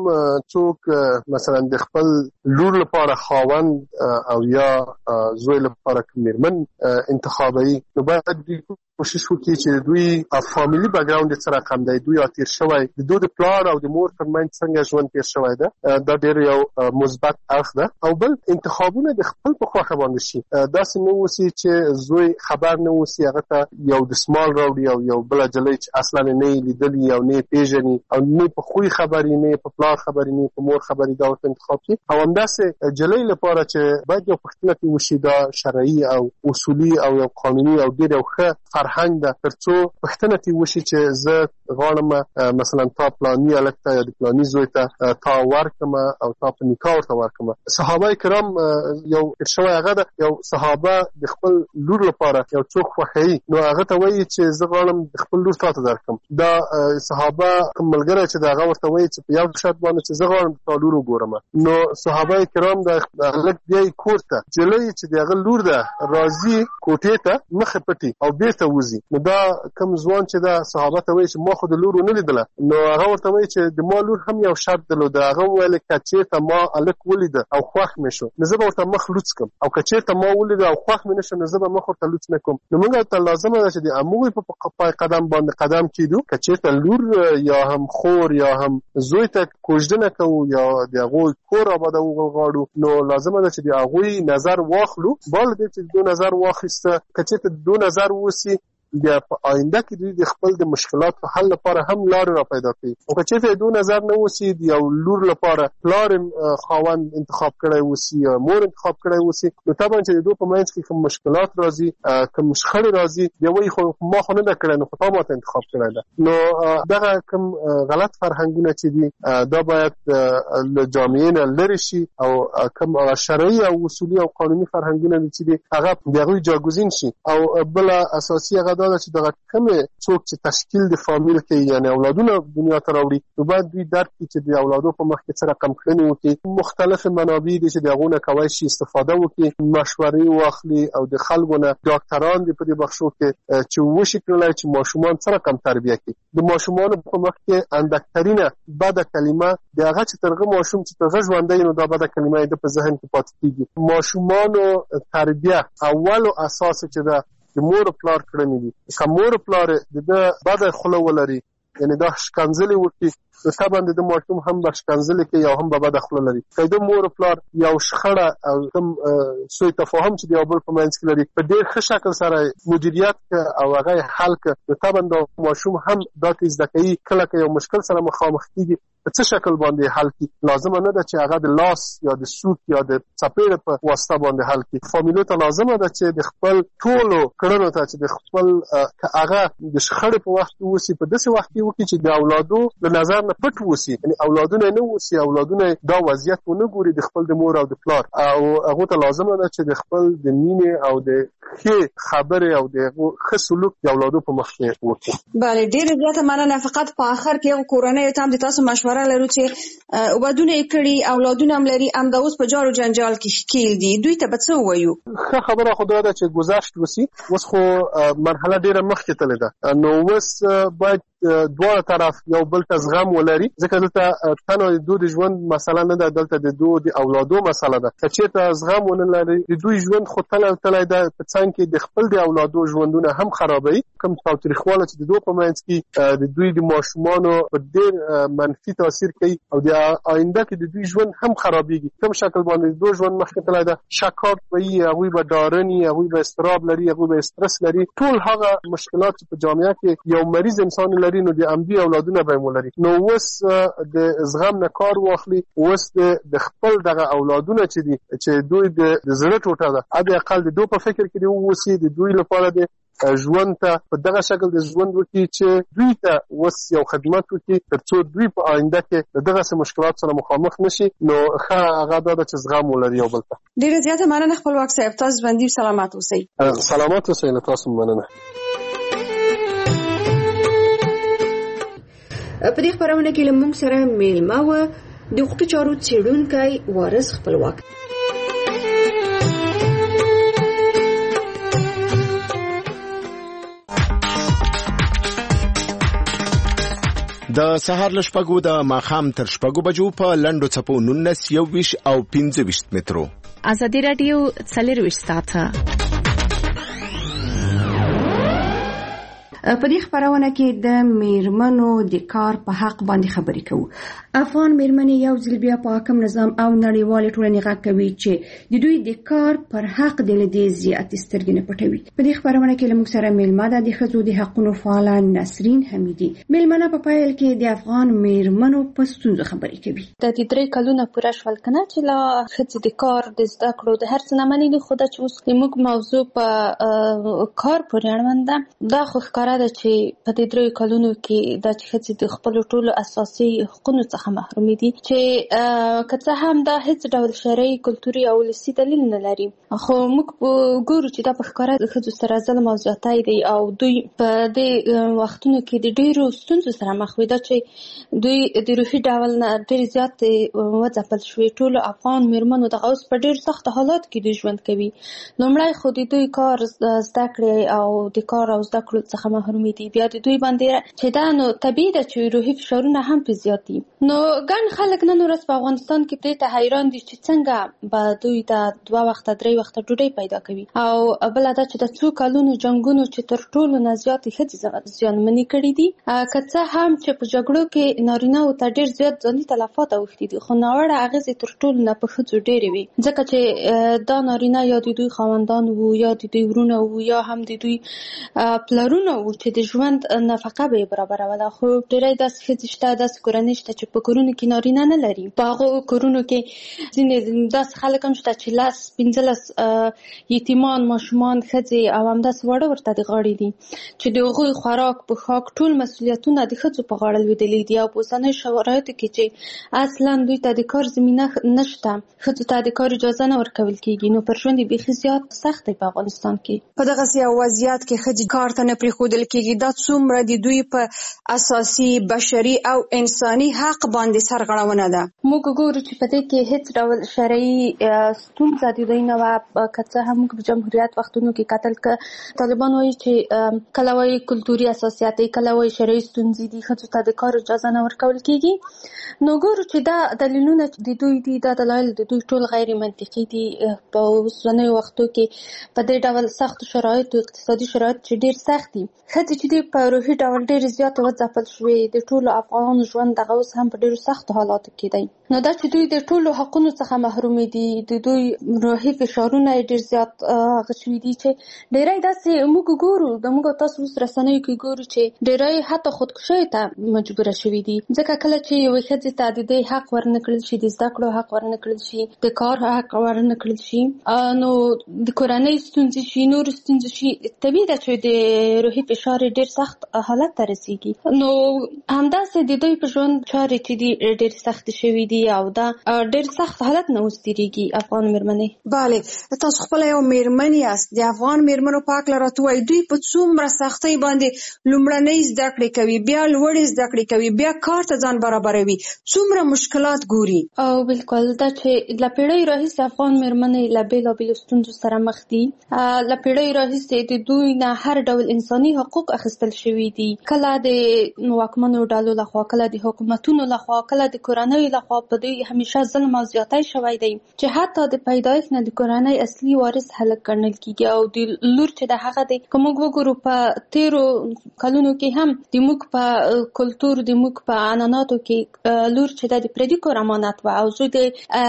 څوک مثلا د خپل لور لپاره خاوند او یا زوی لپاره میرمن انتخابوي، نو باید دوی کوشش وکړي چې دوی فامیلی بیک ګراوند سره کم دی، دوی تیر شوی د دوی د پلار او د مور ترمنځ څنګه ژوند تیر شوی ده، دا ډیر یو مثبت اړخ ده. او بل انتخابونه د خپل په خوښه باندې شي، داسې نه وسی چې زوی خبر نه وسی هغه ته یو د سمال راوړي او یو بل جلې چې اصلا نه لیدلی او نه پیژني او نه په خوې خبرې نه په پلار خبرې نه په مور خبرې دا ورته انتخاب شي. او همداسې جلې لپاره چې باید یو پښتنه کې وشي دا شرعي او اصولي او یو قانوني او ډیر یو ښه فرهنګ ده، ترڅو پښتنه کې وشي چې زه غواړم مثلا تا پلاني الکته یا د پلاني زوی ته تا ورکم او تا په نکاح ورته ورکم. صحابه کرام یو شوی هغه ده، یو صحابه د خپل لور لپاره یو څوک خوښوي نو هغه ته وایي چې زه غواړم د خپل لور تا ته درکم. دا صحابه کوم ملګری چې دا هغه ورته وایي چې په یو شرط باندې چې زه غواړم تا لور وګورم. نو صحابه کرام د هلک بیایي کور ته، جلۍ چې د هغه لور ده راځي کوټې ته مخې پټي او بیرته وځي. نو دا کوم ځوان چې دا صحابه ته وایي چې ما خو د لور ونه لیدله، نو هغه ورته وایي چې د ما لور هم یو شرط درلود، هغه ویل که چېرته ما هلک ولیده او خوښ مې شو نو زه به ورته مخ لوڅ کړم، او که چېرته ما ولیده او خوښ مې نه شو نو زه به مخ ورته لوڅ نه کړم. نو موږ ته لازمه ده چې د همغوی په پای قدم باندې قدم کېږدو، که چېرته لور یا هم خور یا هم زوی ته کوژدنه کوو یا د هغوی کور آبادوو غواړو، نو لازمه ده چې د هغوی نظر واخلو. باید دې چې دو نظر واخیسته، که چېرته دو نظر ووسي بیا په آینده کې دوی د خپل د مشکلاتو حل لپاره هم لارې را پیدا کوي. او که چېرته دو نظر نه وسي، د یو لور لپاره پلار خاوند انتخاب کړی وسي یا مور انتخاب کړی وسي، نو طبعا چې د دوی په منځ کې کوم مشکلات راځي، کوم شخړې راځي، بیا وایي خو ما خو نه ده کړی، نو خو تا ماته انتخاب کړی ده. نو دغه کوم غلط فرهنګونه چې دي دا باید له جامعې نه لرې شي او کوم شرعي او اصولي او قانوني فرهنګونه چې دي هغه د هغوی جاګوزین شي. او بله اساسي هغه دا ده چې دغه کومې څوک چې تشکیل د فامیل کوي یعنی اولادونه دنیا ته راوړي نو باید دوی درک کړي چې د اولادو په مخ کې څه رقم کړنې وکړي. مختلف منابع دي چې د هغو نه کولی شي استفاده وکړي، مشورې واخلي او د خلکو نه ډاکټران دي په دې بخشو کې چې وشي کړلی چې ماشومان څه رقم تربیه کړي. د ماشومانو په مخ کې اندکترینه بده کلمه د هغه چې ترغه ماشوم چې ترغه ژوندی نو دا بده کلمه د په ذهن کې پاتې کېږي. ماشومانو تربیه اول او اساس چې ده د مور پلار کړنې دي. که مور پلار د بده خوله ولري یعنی دا شکنځلې وکړي نو طبعا د ماشوم هم به شکنځلې کوي او هم به بده خوله لري. که د مور پلار یو شخړه او کوم سوء تفاهم چې د یو بل په منځ کې لري په ډېر ښه شکل سره مدیریت او هغه حل کړي نو طبعا د ماشوم هم دا کې زده کوي کله که یو مشکل سره مخامخ کېږي په څه شکل باندې حل کړي. لازمه نه ده چې هغه د لاس یا د سوک یا د څپېړې په واسطه باندې حل کړي. فامیلو ته لازمه ده چې د خپل ټولو کړنو ته چې د خپل که هغه د شخړې په وخت کې وسي په داسې وخت کې وکړي چې د اولادو له نظر نه پټ وسي، یعنی اولادونه نه وسي، اولادونه دا وضعیت ونه ګوري د خپل د مور او د پلار، او هغه ته لازمه ده چې د خپل د مینې او د ښې خبرې او د ښه سلوک د اولادو په مخ کې وکړي. بله ډېره زیاته مننه. فقط په آخر کې یو کورنۍ ته هم د تاسو مشوره لرو چې ودونه یې کړي اولادونه هم لري همدا اوس په جار و جنجال کې ښکیل دي، دوی ته به څه ووایو؟ ښه خبره خو دا ده چې گذشت وسي، اوس خو مرحله ډېره مخکې تللې ده نو اوس باید دواړه طرف یو بل ته زغم ولري ځکه دلته تنها د دوی د ژوند مسله نه ده، دلته د دوی د اولادو مسله ده. که چېرته زغم ونه لري د دوی ژوند خو تللی تللی ده په څنګ کې د خپل د اولادو ژوندونه هم خرابوي. کوم تاوتریخواله چې د دوی په منځ کې د دوی د ماشومانو په ډېر منفي تاثیر کوي او د آینده کې د دوی ژوند هم خرابېږي. کوم شکل باندې د دوی ژوند مخکې تللی ده شکاک به وي، هغوی به ډارني، هغوی به اضطراب لري، هغوی به استرس لري. ټول هغه مشکلات چې په جامعه کې یو مریض انسان لري نو د امدي اولادونه به ولري. نو اوس د زغم نه کار واخلي، اوس د خپل دغه اولادونه چې دي چې دوی د زړه ټوټه ده حد اقل د دوی په فکر کې دی اوسي د دوی لپاره د ژوند ته په دغه شکل د ژوند وکړي چې دوی ته اوس یو خدمت وکړي تر څو دوی په آینده کې دغه مشکلات سره مخامخ نشي. نو ښه هغه دا ده چې زغم ولري یو بل ته. ډېره زیاته مننه خپلواک صاحب، تاسو ژوندي سلامت اوسئ. سلامت اوسئ. له تاسو مننه. په دې خبرونه کې لمونږ سره میلمه و د حقوقي چارو څېړونکی وارث خپلواک. د سهار له شپږو د ماښام تر شپږو بجو په لنډو څپو نولس، یوویشت او پنځه ویشت مترو. ازادي راډیو څلرویشت ساعته په دې خبرونه کې د میرمنو د کار په حق باندې خبرې کوو. افغان میرمنې یو ځل بیا په حاکم نظام او نړیوالې ټولنې غږ کوي چې د دوی د کار پر حق د لدې زیاتې سترګې نه پټوي. په دې خبرونه کې موږ سره میلمه ده د ښځو د حقونو فعاله نسرین حمیدي. میلمنه په پیل کې د افغان میرمنو په ستونزو خبرې کوي. د دې درې کلونه پوره شول کنه چې لا ښځې د کار د زده کړو د هر څه نه مني خو دا چې اوس موږ موضوع په کار پورې اړوند ده. دا خو ښکاره ده چې په دې درې کلونو کې د ښځې د خپل ټولو اساسي حقوقو څخه محروم دي چې که څه هم دا هیڅ ډول شرعي کلتوري او ولسي دلیل نه لري، خو موږ ګورو چې دا په ښکاره د ښځو سره ظلم او زیاتی دی او دوی په دې وختونو کې د ډېرو ستونزو سره مخ وي. دا چې دوی د روحي ډول نه ډېرې زیاتې وځپل شوې. ټولو افغان میرمنو دغه اوس په ډېر سختو حالاتو کې دوی ژوند کوي. لومړی خو د دوی کار زده کړې او د کار او زده کړو څخه محروم دي، بیا د دوی باندې چې دا نو طبیعي ده چې روحي فشارونه هم پرې زیات دي. نو ګڼ خلک نن ورځ په افغانستان کې دې ته حیران دي چې څنګه به دوی د دوه وخته درې وخته ډوډۍ پیدا کوي. او بله دا چې د څو کلونو جنګونو چې تر ټولو نه زیاتې ښځې زیانمنې کړي دي، که څه هم چې په جګړو کې نارینه‌وو ته ډېر زیات ځاني تلفات اوښتي دي، خو ناوړه اغېزې تر ټولو نه په ښځو ډېرې وي، ځکه چې دا نارینه یا د دوی خاوندان وو یا د دوی ورونه وو یا هم د دوی پلرونه وو و چې د ژوند نفقه به یې برابروله. خو ډېری داسې ښځې شته، داسې کورنۍ شته چې په کورونو کې نارینه نه لري. په هغو کورونو کې ځینې داسې خلک هم شته چې لس پنځلس یتیمان ماشومان ښځې او همداسې واړه ورته د غاړې دي چې د هغوی خوراک پوښاک ټول مسؤلیتونه د ښځو په غاړه لوېدلي دي. او په اوسنیو شرایطو کې چې اصلا دوی ته د کار زمینه نشته، ښځو ته د کار اجازه نه ورکول کېږي، نو پر ژوند یې بیخي زیات سخت دی په افغانستان کې. په دغسې یو وضعیت کې ښځې کار ته نه پرېښودل کېږي، دا څومره د دوی په اساسي بشري او انساني حق باندې سرغړونه ده. موږ ګورو چې په دې کې هیڅ ډول شرعي ستونزه د دوی نه وه. که څه هم موږ په جمهوریت وختونو کې کتل که طالبان وایي چې کله وایي کلتوري اساسیات دی، کله وایي شرعي ستونزې دي، ښځو ته د کار اجازه نه ورکول کېږي. نو ګورو چې دا دلیلونه د دوی دي، دا دلایل د دوی ټول غیر منطقي دي. په اوسنیو وختو کې په دې ډول سخت شرایطو، اقتصادي شرایط چې ډېر سخت دي، ښځې چې دي په روحي ډول ډېرې زیاتې وځپل شوې. د ټولو افغان ژوند دغه اوس هم په ډېرو سختو حالاتو کې دی. نو دا چې دوی د ټولو حقونو څخه محرومې دي، د دوی روحي فشارونه یې ډېر زیات هغه شوي دي چې ډېری داسې موږ ګورو، د موږ تاسو اوس رسنیو کې ګورو چې ډېری حتی خودکشیو ته مجبوره شوي دي. ځکه کله چې یوې ښځې ته د دې حق ورنه کړل شي، د زده کړو حق ورنه کړل شي، د کار حق ورنه کړل شي، نو د کورنۍ ستونزې شي، نور ستونزې شي، طبیعي ده چې د روحي فشار ډېر سخت حالت ته رسېږي. نو همداسې د دوی په ژوند چارې چې دي ډېر سختې شوي دي او دا ډېر سخت حالت نه اوس تېرېږي. افغان مېرمنې، بله، تاسو خپله یو مېرمن یاست، د افغان مېرمنو په هکله راته وایئ دوی په څومره سختۍ باندې لومړنۍ زده کړې کوي، بیا لوړې زده کړې کوي، بیا کار ته ځان برابروي، څومره مشکلات ګوري. او بالکل دا چې له پیړۍ راهیسې افغان مېرمنې له بېلابېلو ستونزو سره مخ دي. له پیړۍ راهیسې د دوی نه هر ډول انساني حقوق اخیستل شوي دي، کله د واکمنو ډلو لخوا، کله د حکومتونو لخوا، کله د کورنیو لخوا. په دوی همیشه ظلم او زیاتی شوی دی چې حتی د پیدایښت نه د کورنۍ اصلي وارث هلک ګڼل کېږي. او د لور چې د هغه دی، که موږ وګورو په تېرو کلونو کې هم د موږ په کلتور، د موږ په عنعناتو کې لور چې د پردي کور امانت وه او زوی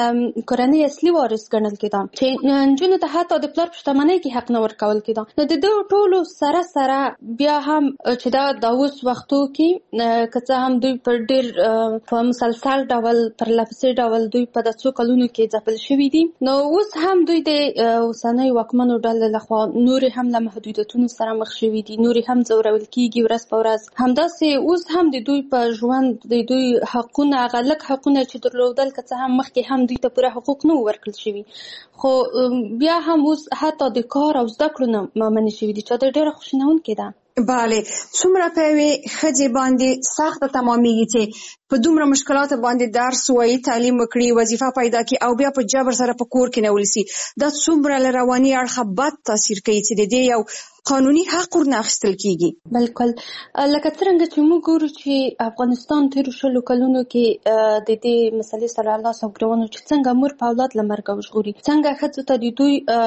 د کورنۍ اصلي وارث ګڼل کېده، چې نجونو ته حتی د پلار په شتمنۍ کې حق نه ورکول کېده. نو د دې ټولو سره سره بیا هم چې دا د اوس وختو کې که څه هم دوی پر ډېر په مسلسل ډول پر لپسې ډول دوی په د څو کلونو کې ځپل شوي دي، نو اوس هم دوی د اوسنیو واکمنو ډلې لخوا نورې هم له محدودیتونو سره مخ شوي دي، نورې هم ځورول کېږي ورځ په ورځ. همداسې اوس هم د دوی په ژوند د دوی حقونه، هغه لږ حقونه چې درلودل، که څه هم مخکې هم دوی ته پوره حقوق نه ورکړل شوي، خو بیا هم اوس حتی د کار او زده کړو نه منع شوي دي، چې دا ډېره خوشنونکې ده. بله، څومره په یوې ښځې باندې سخته تمامېږي چې په دومره مشکلاتو باندې درس وایي، تعلیم وکړي، وظیفه پیدا کړي او بیا په جبر سره په کور کې نیول شي. دا څومره له رواني اړخه بد تاثیر کوي چې د دې یو قانوني حق ورنه اخیستل کېږي. بالکل، لکه څرنګه چې موږ ګورو چې افغانستان تېرو شلو کلونو کې د دې مسلې سره لاس او ګرېوان چې څنګه مور په اولاد له مرګه وژغوري، څنګه ښځو ته د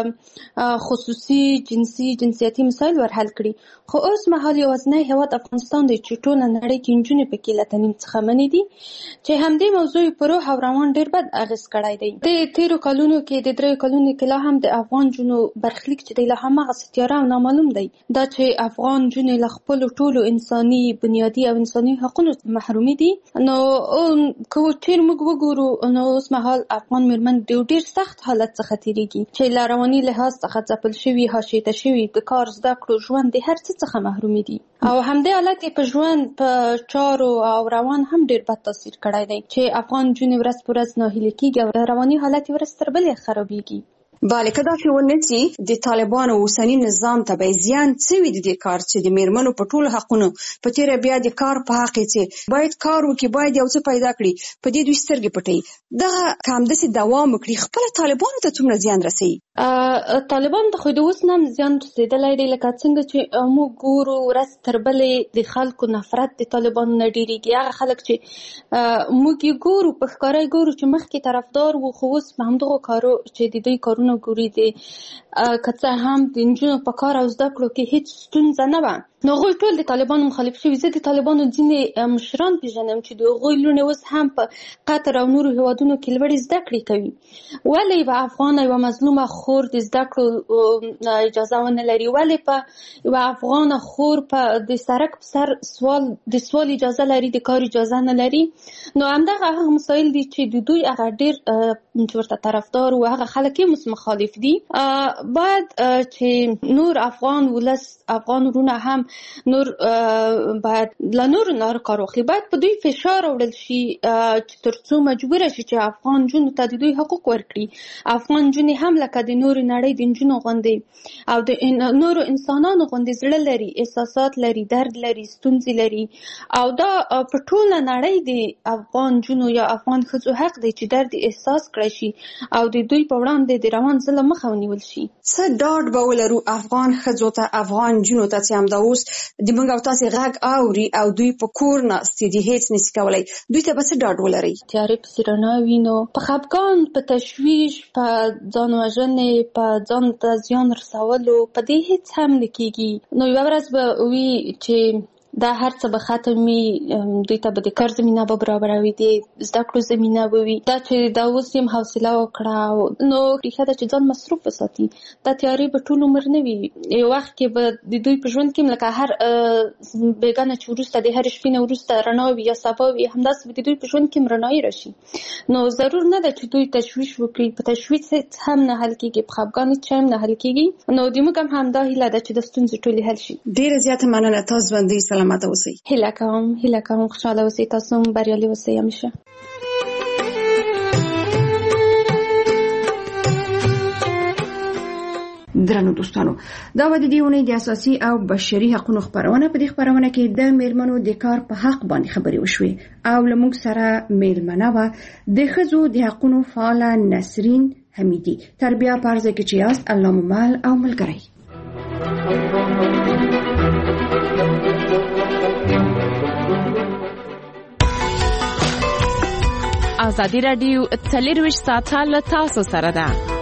دوی خصوصي جنسي جنسیتي مسایل ورحل کړي. خو اوس مهال یوازینی هېواد افغانستان دی چې ټوله نړۍ کې نجونې پکې له تعلیم څخه منې دي، چې همدې موضوع په روح او روان ډېر بد اغېز کړی دی. د تېرو کلونو کې، د دریو کلونو کې لا هم د افغان نجونو برخلیک چې دی لا هماغسې تیاره او نامعلوم دی. دا چې افغان نجونې له خپلو ټولو انساني بنیادي او انساني حقونو محرومې دي. نو که چېرې موږ وګورو، نو اوس مهال افغان مېرمنې د ډېر سخت حالت څخه تېرېږي، چې له رواني لحاظ څخه ځپل شوي، حاشیې ته شوي، د کار، زده کړو، ژوند د هر څه څخه محرومې دي. او همدې حالت یې په ژوند، په چارو او روان هم ډېر بد تاثیر کړی دی، چې افغان نجونې ورځ په ورځ ناهیلې کېږي او رواني حالت یې ورځ تر بلې خرابېږي. بله، که داسې ونه سي، د طالبانو اوسني نظام ته به زیان څه وي د دې کار چې د مېرمنو په ټولو حقونو، په تېره بیا د کار په حق یې چې باید کار وکړي، باید یو څه پیدا کړي، په دې دوی سترګې پټوي. دغه که همداسې دوام وکړي، خپله طالبانو ته څومره زیان رسوي؟ طالبان ته خو د اوس نه هم زیان رسېدلی دی، لکه څنګه چې موږ ګورو ورځ تر بلې د خلکو نفرت د طالبانو نه ډېرېږي. هغه خلک چې موږ یې ګورو، په ښکاره یې ګورو چې مخکې طرفدار وو، خو اوس په همدغو کارو چې د دوی کارونه طالبانو ګوري د کڅه هم د نجونو په کار او زده کړو کې هیڅ ستونزه نه وه. نو هغوی ټول د طالبانو مخالف شوي. زه د طالبانو ځینې مشران پېژنم چې د هغوی لوڼې اوس هم په قطر او نورو هېوادونو کې لوړې زده کړې کوي. ولې یوه افغانه یوه مظلومه خور د زده کړو اجازه ونه لري؟ ولې په یوه افغانه خور په د سرک په سر سوال د سوال اجازه لري، د کار اجازه نه لري؟ نو همدغه هغه مسایل دي چې د دوی هغه ډېر چې ورته طرفدار و، هغه خلک یې اوس مخالف دي. باید چې نور افغان ولس، افغان وروڼه هم نور باید له نورو نارو کار واخلي. باید په دوی فشار راوړل شي چې تر څو مجبوره شي چې افغان نجونو ته د دوی حقوق ورکړي. افغان نجونې هم لکه د نورو نړۍ د نجونو غوندې او د نورو انسانانو غوندې زړه لري، احساسات لري، درد لري، ستونزې لري. او دا په ټوله نړۍ د افغان نجونو یا افغان ښځو حق دی چې درد احساس کړی شي او د دوی په وړاندې د روان ظلم مخه ونیول شي. څه ډاډ به ولرو افغان ښځو ته، افغان نجونو ته چې همدا اوس د موږ او تاسې غږ اوري او دوی په کور ناستې دي، هېڅ نشي کولی، دوی ته به څه ډاډ ولرئ؟ تیارې پسې رڼا وي، نو په خفګان، په تشویش، په ځان وژنې، په ځان ته زیان رسولو، په دې هېڅ هم نه کېږي. نو یوه ورځ به وي چې دا هر څه به ختم وي، دوی ته به د کار زمینه به برابروي، د زده کړو زمینه به وي. دا چې دا اوس یم حوصله وکړه، نو ریښه ده چې ځان مصروف وساتي. دا تیارې به ټول عمر نه وي. یو وخت کې به د دوی په ژوند کې لکه هر بېګانه چې وروسته د هرې شپې نه وروسته رڼا وي یا سبا وي، همداسې به د دوی په ژوند کې هم رڼایي راشي. نو ضرور نه ده چې دوی تشویش وکړي. په تشویش هېڅ هم نه حل کېږي، په خفګان هېڅ هم نه حل کېږي. نو د موږ هم همدا هیله ده چې د ستونزې ټولې حل شي. ډېره زیاته مننه. تاسو باندې سلامت اوسئ. هیله کوم هیله کوم خوشحاله اوسئ، تاسو هم بریالي اوسئ همیشه. درنو دوستانو، دا و د دې اونۍ د اساسي او بشري حقوقو خبرونه. په دې خبرونه کې د میرمنو د کار په حق باندې خبرې وشوې او له موږ سره میرمنه وه د ښځو د حقوقو فعاله نسرین حمیدي. تر بیا په هر ځای کې چې یاست، الله مو مل او ملګری. ازادي راډیو څلرویشت ساعته له تاسو سره ده.